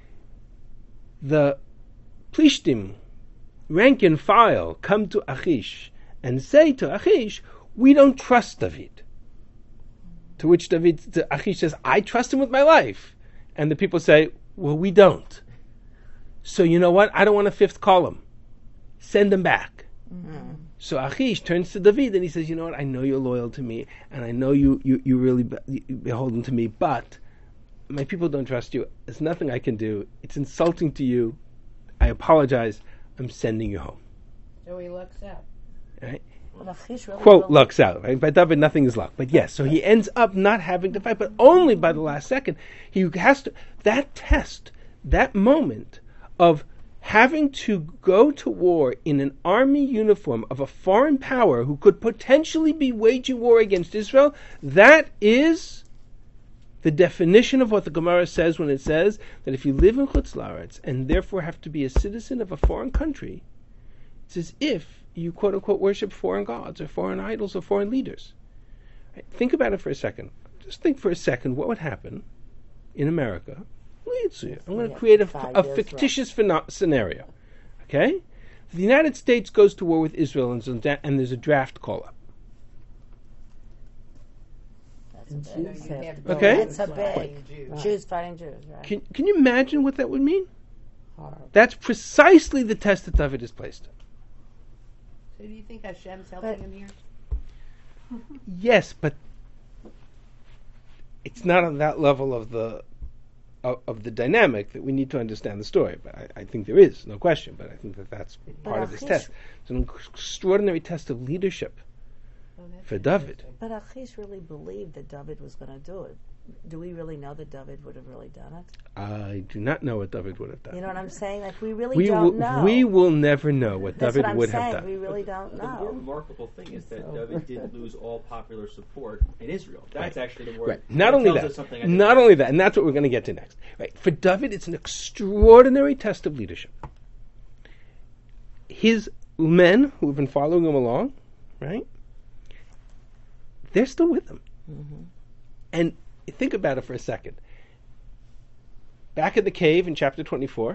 the Plishtim, rank and file, come to Achish and say to Achish, "We don't trust David." To which David, to Achish says, "I trust him with my life." And the people say, "Well, we don't. So you know what? I don't want a fifth column. Send him back." Mm-hmm. So Achish turns to David and he says, "You know what? I know you're loyal to me, and I know you you you really be- beholden to me, but my people don't trust you. There's nothing I can do. It's insulting to you. I apologize. I'm sending you home." So he looks out. Right? But Achish really Quote, believed- lucks out. Right? By David, nothing is luck. But yes, so he ends up not having to fight, but only by the last second. He has to, that test, that moment of having to go to war in an army uniform of a foreign power who could potentially be waging war against Israel, that is the definition of what the Gemara says when it says that if you live in Chutz La'aretz and therefore have to be a citizen of a foreign country, it's as if you quote unquote worship foreign gods or foreign idols or foreign leaders. Right? Think about it for a second. Just think for a second what would happen in America. I'm going to Yeah, create a, five a years, fictitious pheno- scenario. Okay? The United States goes to war with Israel and, so- and there's a draft call up. That's a So big. you step. have to Okay. go It's a with big. fighting Jews. Jews fighting Jews, right? Can, can you imagine what that would mean? Horrible. That's precisely the test that David is placed in. So do you think Hashem's helping But- him here? Yes, but it's not on that level of the of, of the dynamic that we need to understand the story. But I, I think there is, no question. But I think that that's part of this Achish- test. It's an extraordinary test of leadership Oh, that's for David. interesting. But Achish really believed that David was going to do it. Do we really know that David would have really done it? I do not know what David would have done. You know what I'm saying? Like, we really we don't will, know. we will never know what That's David what I'm would saying. have done. We really don't The more know. remarkable thing is that So- David did lose all popular support in Israel. That's Right. actually the more. Right. Not that only tells us that, something I think not about- only that, and that's what we're going to get to next. Right. For David, it's an extraordinary test of leadership. His men who have been following him along, right? They're still with him. Mhm. And think about it for a second. Back in the cave in chapter twenty-four,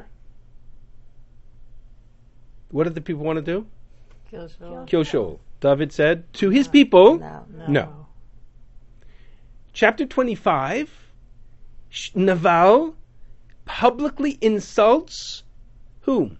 what did the people want to do? Kill Shaul. Kill Shaul. David said to his people, No. No. no. Chapter twenty-five, Sh- Naval publicly insults whom?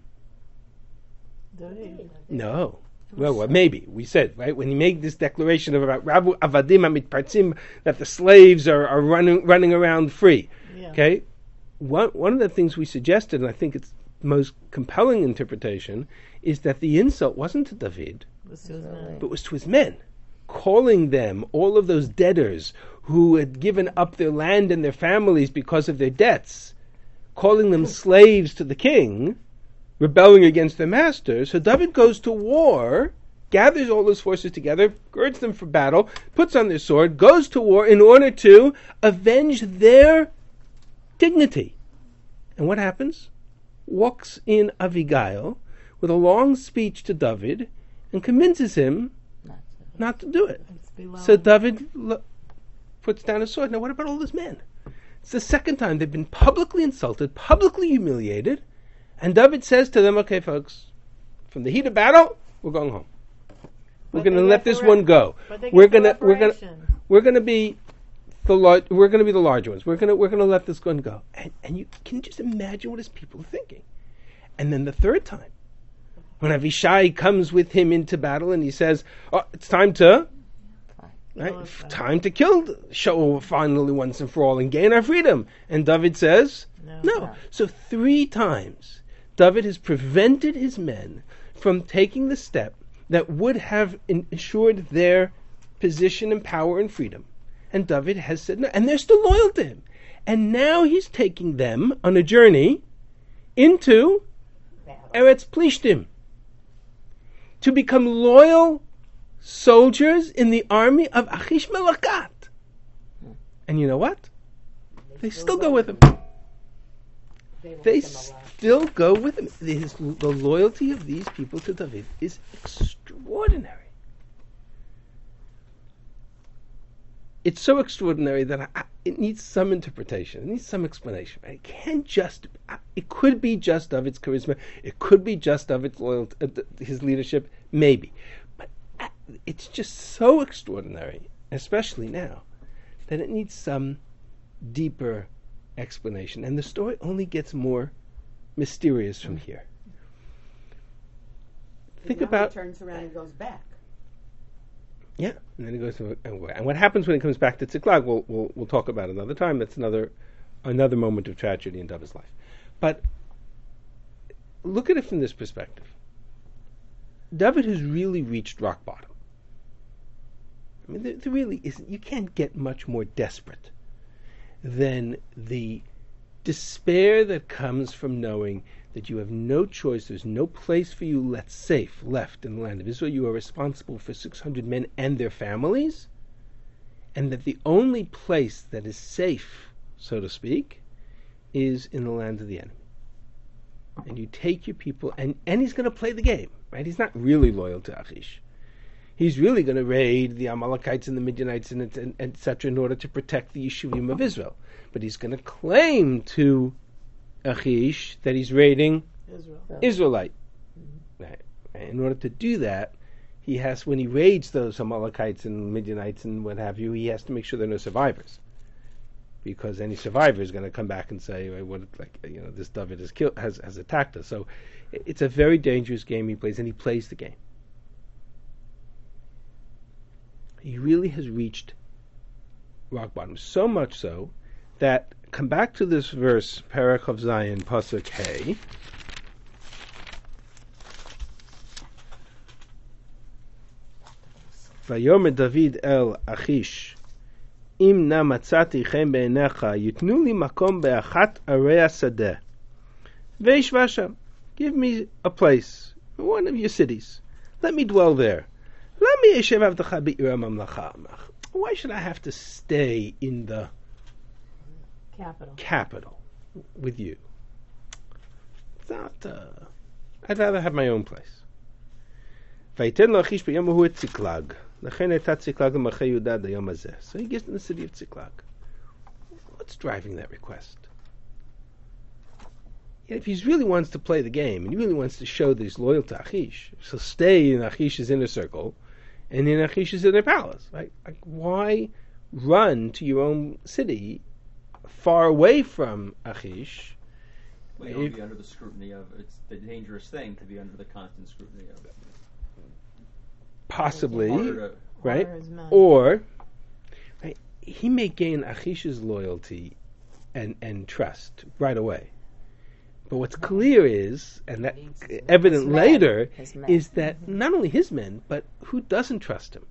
David. No. Well, well, maybe. We said, right, when he made this declaration of about Rabu Avadim Amitpartzim, that the slaves are, are running running around free. Yeah. Okay? One, one of the things we suggested, and I think it's the most compelling interpretation, is that the insult wasn't to David, Was to his men. but was to his men, calling them, all of those debtors who had given up their land and their families because of their debts, calling them slaves to the king, rebelling against their masters. So David goes to war, gathers all his forces together, girds them for battle, puts on their sword, goes to war in order to avenge their dignity. And what happens? Walks in Abigail with a long speech to David and convinces him Not not to do it. It's below. So David lo- puts down his sword. Now, what about all his men? It's the second time they've been publicly insulted, publicly humiliated, and David says to them, "Okay, folks, from the heat of battle, we're going home. We're But going to they let get the this rep- one go. But they We're get the gonna, we're gonna, reparations. we're gonna be the lar- we're gonna be the larger ones. We're gonna, we're gonna let this one go." And, and you can just imagine what his people are thinking. And then the third time, when Avishai comes with him into battle and he says, "Oh, it's time to." Right? Kill us, Time to kill Shaul finally once and for all and gain our freedom. And David says, No. no. So three times, David has prevented his men from taking the step that would have ensured their position and power and freedom. And David has said no. And they're still loyal to him. And now he's taking them on a journey into Eretz Plishtim to become loyal soldiers in the army of Achish Melakat. And you know what? They still go with him. They let They them alone. still go with him. His, the loyalty of these people to David is extraordinary. It's so extraordinary that I, I- it needs some interpretation. It needs some explanation. It can't just. It could be just David's charisma. It could be just David's loyalty, uh, th- his leadership, maybe. But uh, it's just so extraordinary, especially now, that it needs some deeper explanation. And the story only gets more mysterious from here. Think Now about. He turns around and goes back. Yeah, and then it goes to and what happens when it comes back to Tziklag, we'll we'll we'll talk about another time. That's another another moment of tragedy in David's life. But look at it from this perspective. David has really reached rock bottom. I mean, there, there really isn't. You can't get much more desperate than the despair that comes from knowing that you have no choice, there's no place for you left safe left in the land of Israel. You are responsible for six hundred men and their families, and that the only place that is safe, so to speak, is in the land of the enemy. And you take your people, and, and he's going to play the game, right? He's not really loyal to Achish. He's really going to raid the Amalekites and the Midianites and, and, and et cetera in order to protect the Yeshuvim of Israel. But he's going to claim to Achish that he's raiding Israel. Israelite. Right. In order to do that, he has, when he raids those Amalekites and Midianites and what have you, he has to make sure there are no survivors, because any survivor is going to come back and say, well, "What, like, you know, this David has killed, has has attacked us." So it's a very dangerous game he plays, and he plays the game. He really has reached rock bottom. So much so that, come back to this verse, Perek of Zion, Pasuk Hey. Vayomer David el Achish, Im na matzati chem be'enecha, yitnu li makom be'achat arei hasadeh. Ve'ishva sham. Give me a place, one of your cities. Let me dwell there. Lami yeshev avdecha be'ira mamlacha. Why should I have to stay in the Capital. capital with you? It's not, uh, I'd rather have my own place. Vayiten lo Achish b'yom hu et Ziklag. L'chen eta Ziklag l'machei Yehuda dayom hazeh. So he gives them the city of Ziklag. What's driving that request? Yeah, if he really wants to play the game, and he really wants to show that he's loyal to Achish, so stay in Achish's inner circle, and in Achish's inner palace. Right? Like, why run to your own city, far away from Achish? Well, you don't be under the scrutiny of, it's the dangerous thing to be under the constant scrutiny of. Possibly, Harder to- right? Or his men. Or, right, he may gain Achish's loyalty and, and trust right away. But what's clear is, and that evident His men. later, His men. is that not only his men, but who doesn't trust him?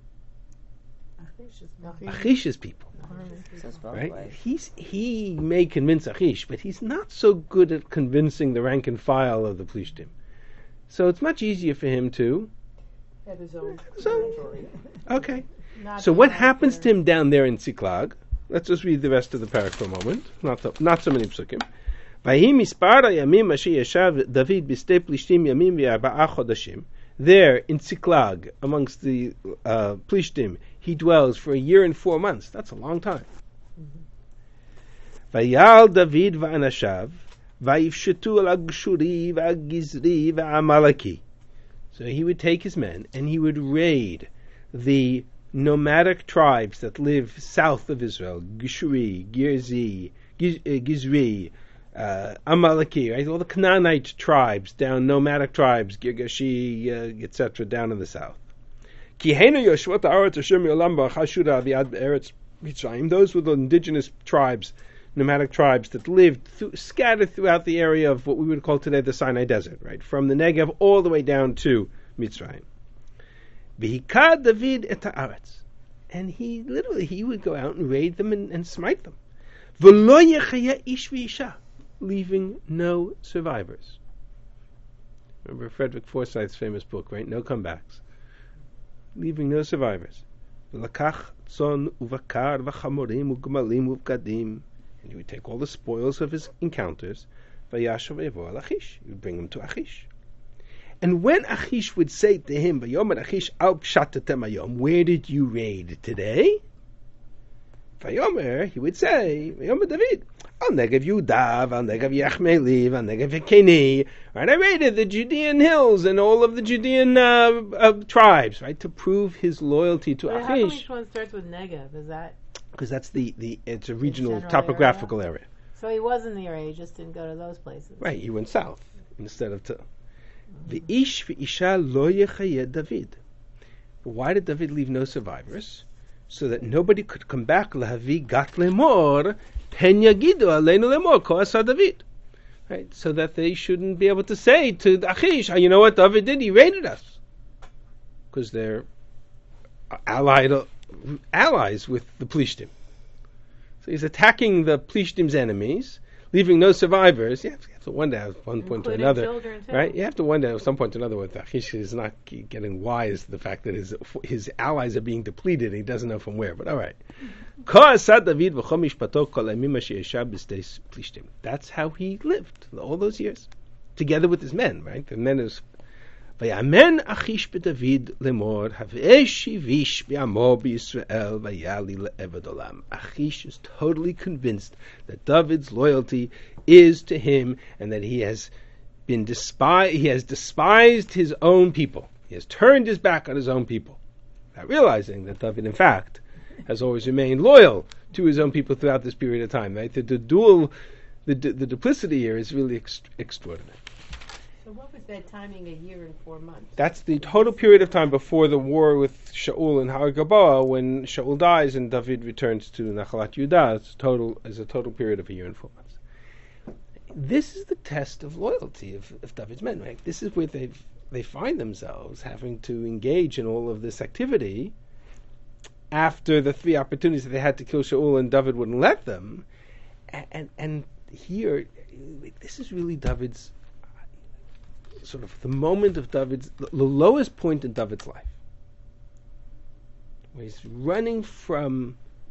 Achish's people, So it's both right? ways. He's he may convince Achish, but he's not so good at convincing the rank and file of the Plishtim. So it's much easier for him to. Have his own So, territory. okay. Not So the what right happens there. to him down there in Ziklag? Let's just read the rest of the parak for a moment. Not so, not so many psukim. Vayhi mispar hayamim asher yashav David b'stei Plishtim yamim v'arba'a chodashim. There in Ziklag, amongst the uh, Plishtim, he dwells for a year and four months. That's a long time. Vayal David v'anashav vayifshetu al Geshuri v'Gizri v'Amaleki. So he would take his men and he would raid the nomadic tribes that live south of Israel, Geshuri, Girzi, Giz, uh, Gizri, uh, Amaleki, right? All the Canaanite tribes down, nomadic tribes, Girgashi, uh, et cetera, down in the south. Those were the indigenous tribes, nomadic tribes that lived through, scattered throughout the area of what we would call today the Sinai Desert, right, from the Negev all the way down to Mitzrayim. V'hikad David et haaretz, and he literally he would go out and raid them and, and smite them. V'lo yechaya ish v'isha, leaving no survivors. Remember Frederick Forsyth's famous book, right? No comebacks. Leaving no survivors. V'lakach tzon uvakar v'chamorim ugmalim uvgadim. And he would take all the spoils of his encounters, v'yashav v'yavo al Achish. He would bring them to Achish. And when Achish would say to him, v'yomer Achish al pshatatem hayom, where did you raid today? V'yomer, he would say, v'yomer David, al Negev Yudav, al Negev Yachmeliv, al Negev Yekeni. Right, I raided the Judean hills and all of the Judean uh, uh, tribes, right, to prove his loyalty to But how come Achish. each one starts with Negev? Is that Because that's the, the it's a regional general topographical area. so? He was in the area, he just didn't go to those places. Right, he went south instead of to. The ish v'isha lo yechayed David. Why did David leave no survivors? So that nobody could come back. Lahavi gat lemor pen yagidu aleinu lemor ko asa David. Right, so that they shouldn't be able to say to Achish, oh, you know what David did? He raided us because they're allied allies with the Plishtim. So he's attacking the Plishtim's enemies, leaving no survivors. You have to, you have to wonder at one point to Including another, children, too. right? You have to wonder at some point to another whether Achish is not getting wise to the fact that his his allies are being depleted and he doesn't know from where. But all right. That's how he lived all those years, together with his men, right? The men is Vayamen Achish b'David lemor havesh yivish b'amo b'Yisrael vayali le'eved olam. Achish is totally convinced that David's loyalty is to him, and that he has been despised. He has despised his own people. He has turned his back on his own people, not realizing that David, in fact, has always remained loyal to his own people throughout this period of time. Right? The, the dual, the, the duplicity here is really ext- extraordinary. So what was that timing? A year and four months. That's the total period of time before the war with Shaul and Har Gilboa, when Shaul dies and David returns to Nachalat Yehuda. It's total is a total period of a year and four months. This is the test of loyalty of, of David's men. Right? This is where they they find themselves having to engage in all of this activity after the three opportunities that they had to kill Shaul and David wouldn't let them. And and, and here, this is really David's sort of the moment of David's, the lowest point in David's life, where he's running from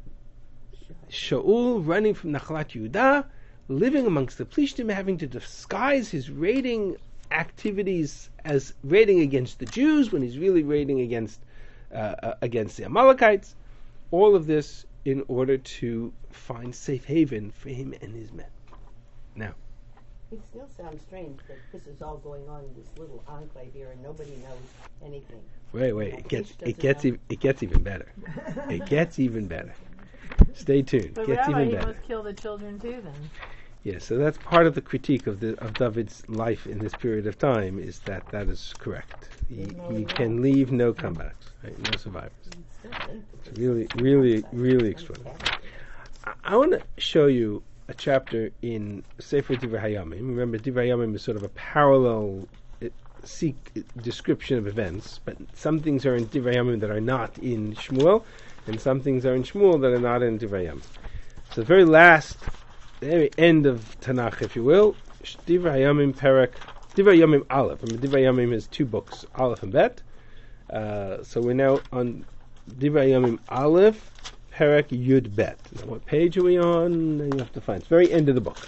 Shaul, running from Nachalat Yehuda, living amongst the Plishtim, having to disguise his raiding activities as raiding against the Jews when he's really raiding against uh, uh, against the Amalekites. All of this in order to find safe haven for him and his men. Now, It still sounds strange that this is all going on in this little enclave here and nobody knows anything. wait, wait, Now, it gets each it doesn't gets know. ev- it gets even better. It gets even better. Stay tuned. But Gets Rabbi, even he better. must kill the children too then. Yeah, so that's part of the critique of the of David's life in this period of time, is that that is correct. He, he can leave no comebacks, right? No survivors. It's really, really, really extraordinary. I, I want to show you a chapter in Sefer Divrei Hayamim. Remember, Divrei Hayamim is sort of a parallel uh, seek description of events, but some things are in Divrei Hayamim that are not in Shmuel, and some things are in Shmuel that are not in Divrei Hayamim. So the very last, the very end of Tanakh, if you will, Divrei Hayamim Perek, Divrei Hayamim Aleph. Remember, Divrei Hayamim has two books, Aleph and Bet. Uh, so we're now on Divrei Hayamim Aleph, Perek Yud Bet. Now, what page are we on? You have to find. It's very end of the book.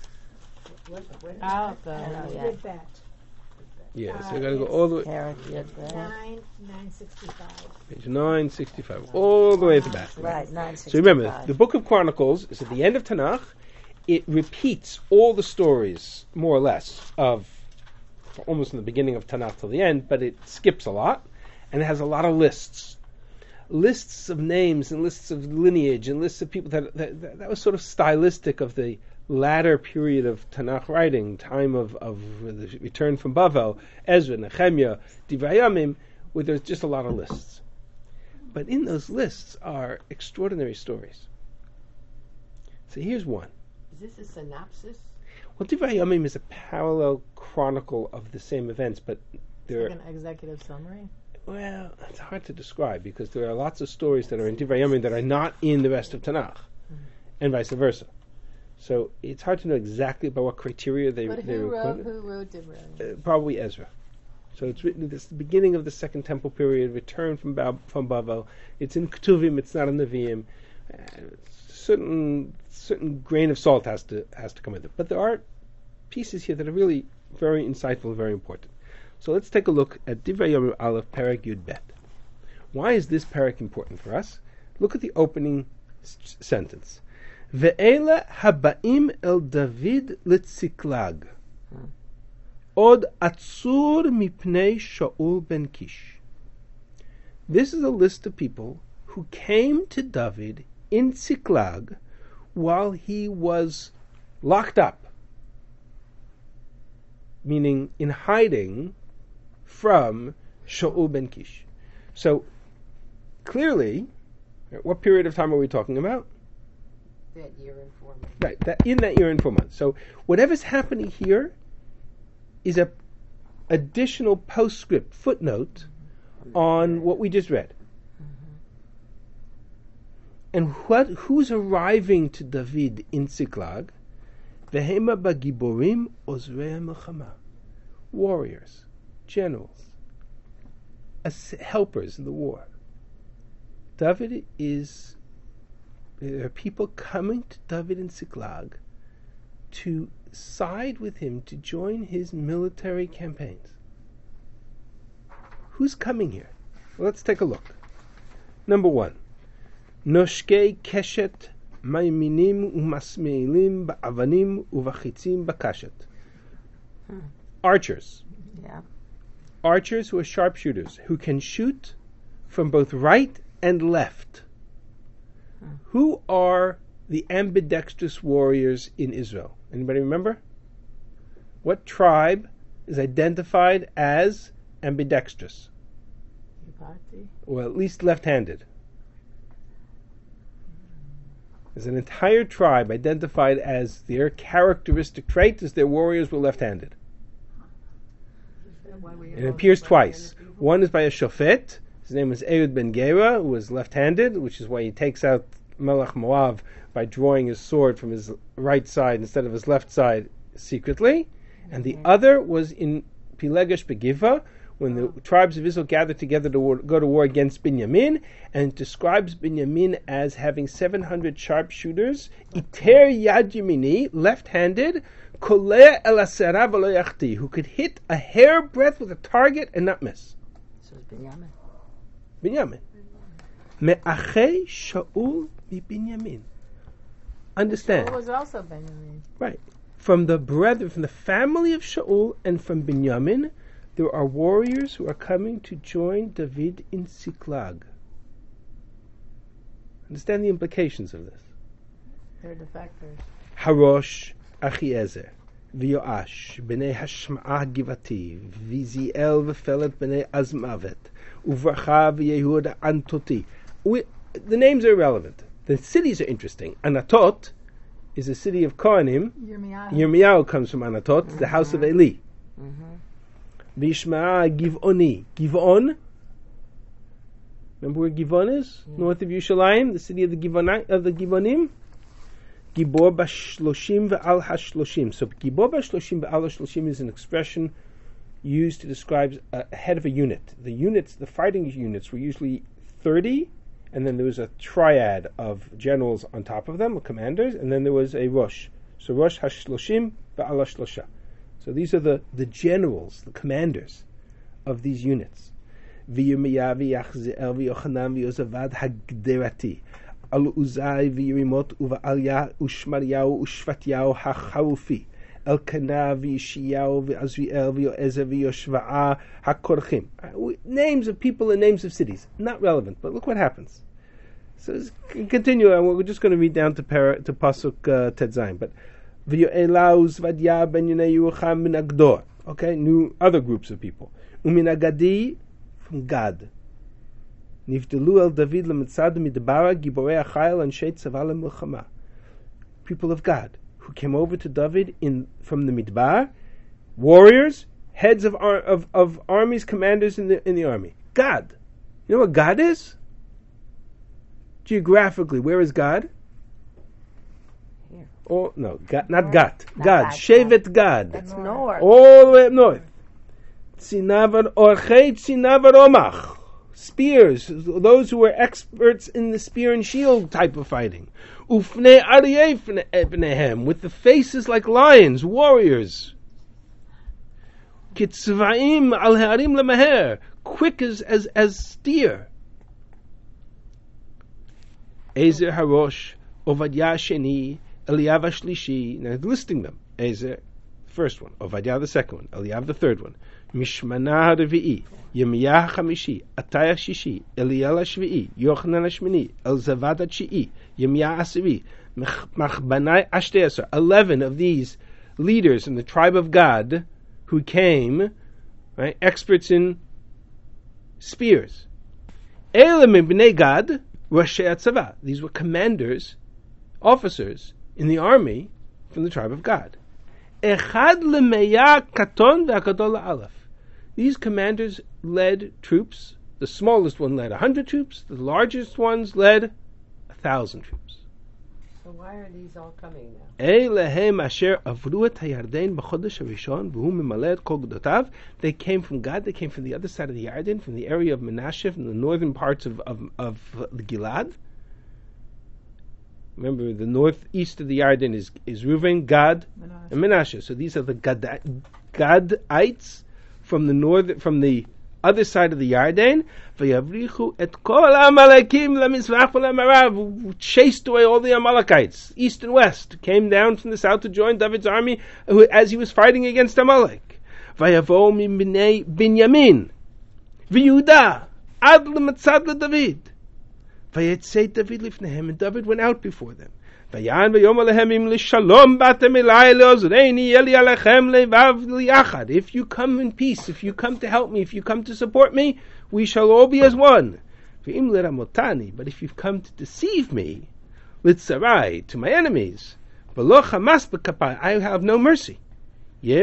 What, what is Out Oh, the yeah. With that. Yeah, so Uh, you got to go all the way. Perek Yud Bet. Nine, nine sixty-five. Page nine sixty-five, all the way at the back. Right, nine So sixty-five. remember, the Book of Chronicles is at the end of Tanakh. It repeats all the stories, more or less, of almost from the beginning of Tanakh till the end, but it skips a lot, and it has a lot of lists. Lists of names and lists of lineage and lists of people that that, that, that was sort of stylistic of the latter period of Tanakh writing, time of, of the return from Bavel, Ezra, Nehemiah, Divrei Hayamim, where there's just a lot of lists. But in those lists are extraordinary stories. So here's one. Is this a synopsis? Well, Divrei Hayamim is a parallel chronicle of the same events, but there like an executive summary. well, it's hard to describe because there are lots of stories that are in Divrei Hayamim that are not in the rest of Tanakh, Mm-hmm. and vice versa. So it's hard to know exactly by what criteria they But they who were wrote? quoted. Who wrote Divrei? Uh, probably Ezra. So it's written at this, the beginning of the Second Temple period, return from Bab, from Bavel. It's in Ketuvim. It's not in Nevi'im. Uh, certain certain grain of salt has to has to come with it. But there are pieces here that are really very insightful and very important. So let's take a look at Divrei Hayamim Aleph Perek Yud Bet. Why is this perek important for us? Look at the opening s- sentence. Ve'ela haba'im el David letziklag. Od atzur mipnei Shaul ben Kish. This is a list of people who came to David in Ziklag while he was locked up, meaning in hiding from Shaul ben Kish. So clearly, what period of time are we talking about? That year and four months. Right, that in that year and four months. So whatever's happening here is a additional postscript footnote on what we just read. And what who's arriving to David in Ziklag? Vehema bagiborim ozrei melchama, warriors, generals, as helpers in the war. David is. There are people coming to David in Ziklag to side with him to join his military campaigns. Who's coming here? Well, let's take a look. Number one, Noshkei Keshet Maiminim Umasmeilim Ba'avanim Uvachitzim Bakashet. Archers. Yeah. Archers who are sharpshooters, who can shoot from both right and left. Who are the ambidextrous warriors in Israel? Anybody remember? What tribe is identified as ambidextrous, Yipati. or at least left-handed. There's an entire tribe identified as their characteristic trait is their warriors were left-handed. It appears twice. One is by a shofet. His name is Ehud ben Gera, who was left-handed, which is why he takes out Melech Moav by drawing his sword from his right side instead of his left side secretly. And the other was in Pilegesh Begiva, when the tribes of Israel gathered together to war, go to war against Binyamin, and it describes Binyamin as having seven hundred sharpshooters, iter yad yemini, left-handed, koleh el asera v'lo yachti, who could hit a hair breadth with a target and not miss. This was Binyamin. Binyamin. Me'achei Shaul mi Binyamin. Understand. It was also Benjamin. Right. From the brethren, from the family of Shaul and from Binyamin, there are warriors who are coming to join David in Siklag. Understand the implications of this. They're defectors. Harosh Achiezer, V'Yoash, B'nei Hashma'ah Givati, V'Ziel V'Felet B'nei Azmavet, Uvracha V'Yehuda Antoti. We, the names are irrelevant. The cities are interesting. Anatot is a city of Kohanim. Yirmiyahu. Yirmiyahu comes from Anatot, Mm-hmm. the house of Eli. Mm-hmm. Vishma'a Giv'oni. Giv'on. Remember where Giv'on is? Yeah. North of Yerushalayim, the city of the Giv'on, of the Giv'onim. Gibor b'shloshim ve'al hashloshim. So Gibor b'shloshim ve'al hashloshim is an expression used to describe a head of a unit. The units, the fighting units, were usually thirty, and then there was a triad of generals on top of them, commanders, and then there was a rosh. So rosh hashloshim ve'al hashlosha. So these are the, the generals, the commanders of these units. V'yirmiyah v'yachziel v'yochanan v'yozavad hagderati. Al Uzai v'Yirimot uVa'alya uShmaryahu uShvatyahu haCharufi Elkanah v'Yishiyahu v'Azriel v'Yoezer v'Yoshva'a haKorchim. Names of people and names of cities, not relevant. But look what happens. So let's continue, and we're just going to read down to para, to pasuk uh, Tet Zayin. But v'Yoelau Zvadya ben Yonei Yerucham min Agdor. Okay, new other groups of people. Umin Agadi from Gad. Nivdelu el David lemitzad midbara giborei achayil anshei tzava lemilchama. People of God who came over to David in from the midbar, warriors, heads of ar- of, of armies, commanders in the in the army. God, you know what God is? Geographically, where is God? Here. Oh no, God, not North. Gat. Not God, Gad, Shevet God. That's north. All the way up north. Tzinavar orchei tzinavar omach. Spears, those who were experts in the spear and shield type of fighting. Ufnei aryeh fnehem, with the faces like lions, warriors. Kitzvaim al ha'arim lemaher, quick as as as deer. Ezer harosh, Ovadya sheni, Eliyav shlishi. Now listing them. Ezer, first one. Ovadya the second one. Eliyav the third one. Mishmana Revi'i, Yirmiyah Chamishi, Ataya Shishi, Eliel Shvi'i, Yochanan Shmini, Elzavad Chi'i, Yirmiyah Asiri, Machbanai Ashteasar. Eleven of these leaders in the tribe of Gad who came, right, experts in spears. Elam Bnei Gad, Roshei Atzava. These were commanders, officers in the army from the tribe of Gad. Echad lemeya katon ve'akadol la'alef. These commanders led troops. The smallest one led a hundred troops. The largest ones led a thousand troops. So why are these all coming now? Eilehem asher avru et hayarden b'chodesh harishon v'hu mimaleh et kol gedotav. They came from God. They came from the other side of the Yarden, from the area of Menashe, from the northern parts of of, of the Gilad. Remember, the northeast of the Yarden is is Reuven, Gad, Menashe. and Menashe. So these are the Gad, Gadites from the north, from the other side of the Yarden. V'yavrichu et kol Amalekim lemizrach v'lemarav. Chased away all the Amalekites, east and west. Came down from the south to join David's army as he was fighting against Amalek. V'yavo min bnei Binyamin, v'Yehuda ad lematzad leDavid. Vayetzei David lifnehem, and David went out before them. Vayan v'yom alehem im l'shalom batem elai le'ozreini eli alechem levav liyachad. If you come in peace, if you come to help me, if you come to support me, we shall all be as one. V'im leramotani. But if you've come to deceive me, litzarai, to my enemies, v'lo chamas b'kapai, I have no mercy. May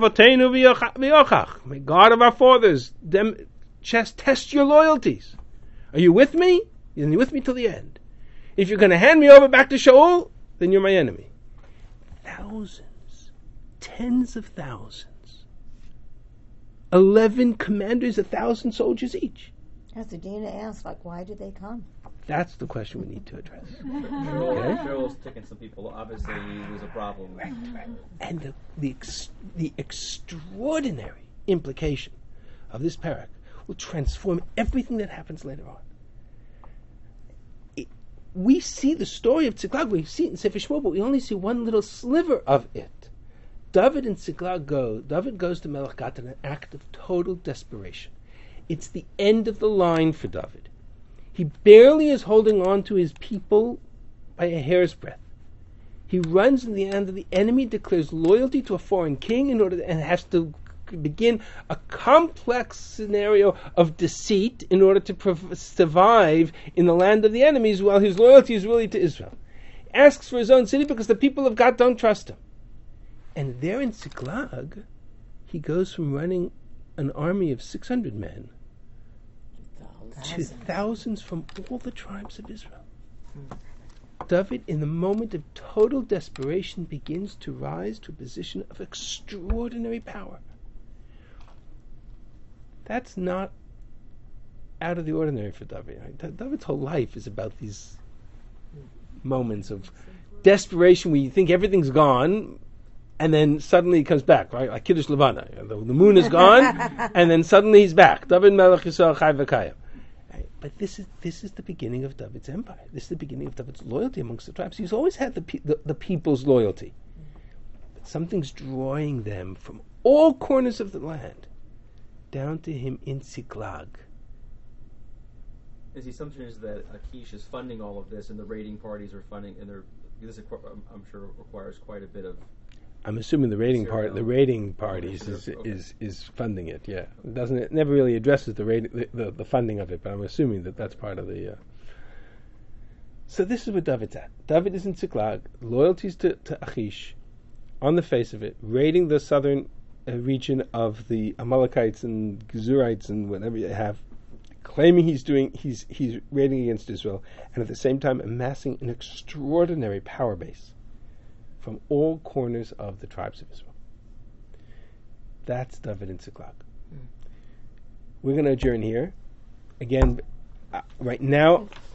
God of our fathers them just test your loyalties. Are you with me? Then you're with me till the end. If you're going to hand me over back to Shaul, then you're my enemy. Thousands, tens of thousands, eleven commanders, a thousand soldiers each. As the Dina asked, like, why did they come? That's the question we need to address. Okay. Shaul's taking some people. Obviously, he was a problem. Right, right. And the the, ex, the extraordinary implication of this parak will transform everything that happens later on. It, we see the story of Tziklag, we see it in Sefer Shmuel, but we only see one little sliver of it. David and Tziklag go, David goes to Melech Gad in an act of total desperation. It's the end of the line for David. He barely is holding on to his people by a hair's breadth. He runs in the end of the enemy, declares loyalty to a foreign king in order to, and has to begin a complex scenario of deceit in order to prov- survive in the land of the enemies while his loyalty is really to Israel. He asks for his own city because the people of God don't trust him. And there in Ziklag, he goes from running an army of six hundred men to thousands from all the tribes of Israel. Hmm. David, in the moment of total desperation, begins to rise to a position of extraordinary power. That's not out of the ordinary for David. Right? David's whole life is about these moments of desperation where you think everything's gone, and then suddenly he comes back, right? Like Kiddush Levana. The, the moon is gone, and then suddenly he's back. David Melech Yisrael Chai V'Kayim. But this is this is the beginning of David's empire. This is the beginning of David's loyalty amongst the tribes. He's always had the pe- the, the people's loyalty. But something's drawing them from all corners of the land down to him in Ziklag. His assumption is that Achish is funding all of this, and the raiding parties are funding, and they're, this, I'm sure, requires quite a bit of. I'm assuming the raiding part, the raiding parties is, okay. is is funding it. Yeah, it doesn't it never really addresses the, raid, the, the the funding of it, but I'm assuming that that's part of the. Uh... So this is where David's at. David is in Ziklag, loyalties to, to Achish, on the face of it, raiding the southern uh, region of the Amalekites and Gezurites and whatever you have, claiming he's doing he's he's raiding against Israel, and at the same time amassing an extraordinary power base from all corners of the tribes of Israel. That's David in Ziklag. Mm. We're going to adjourn here. Again, uh, right now,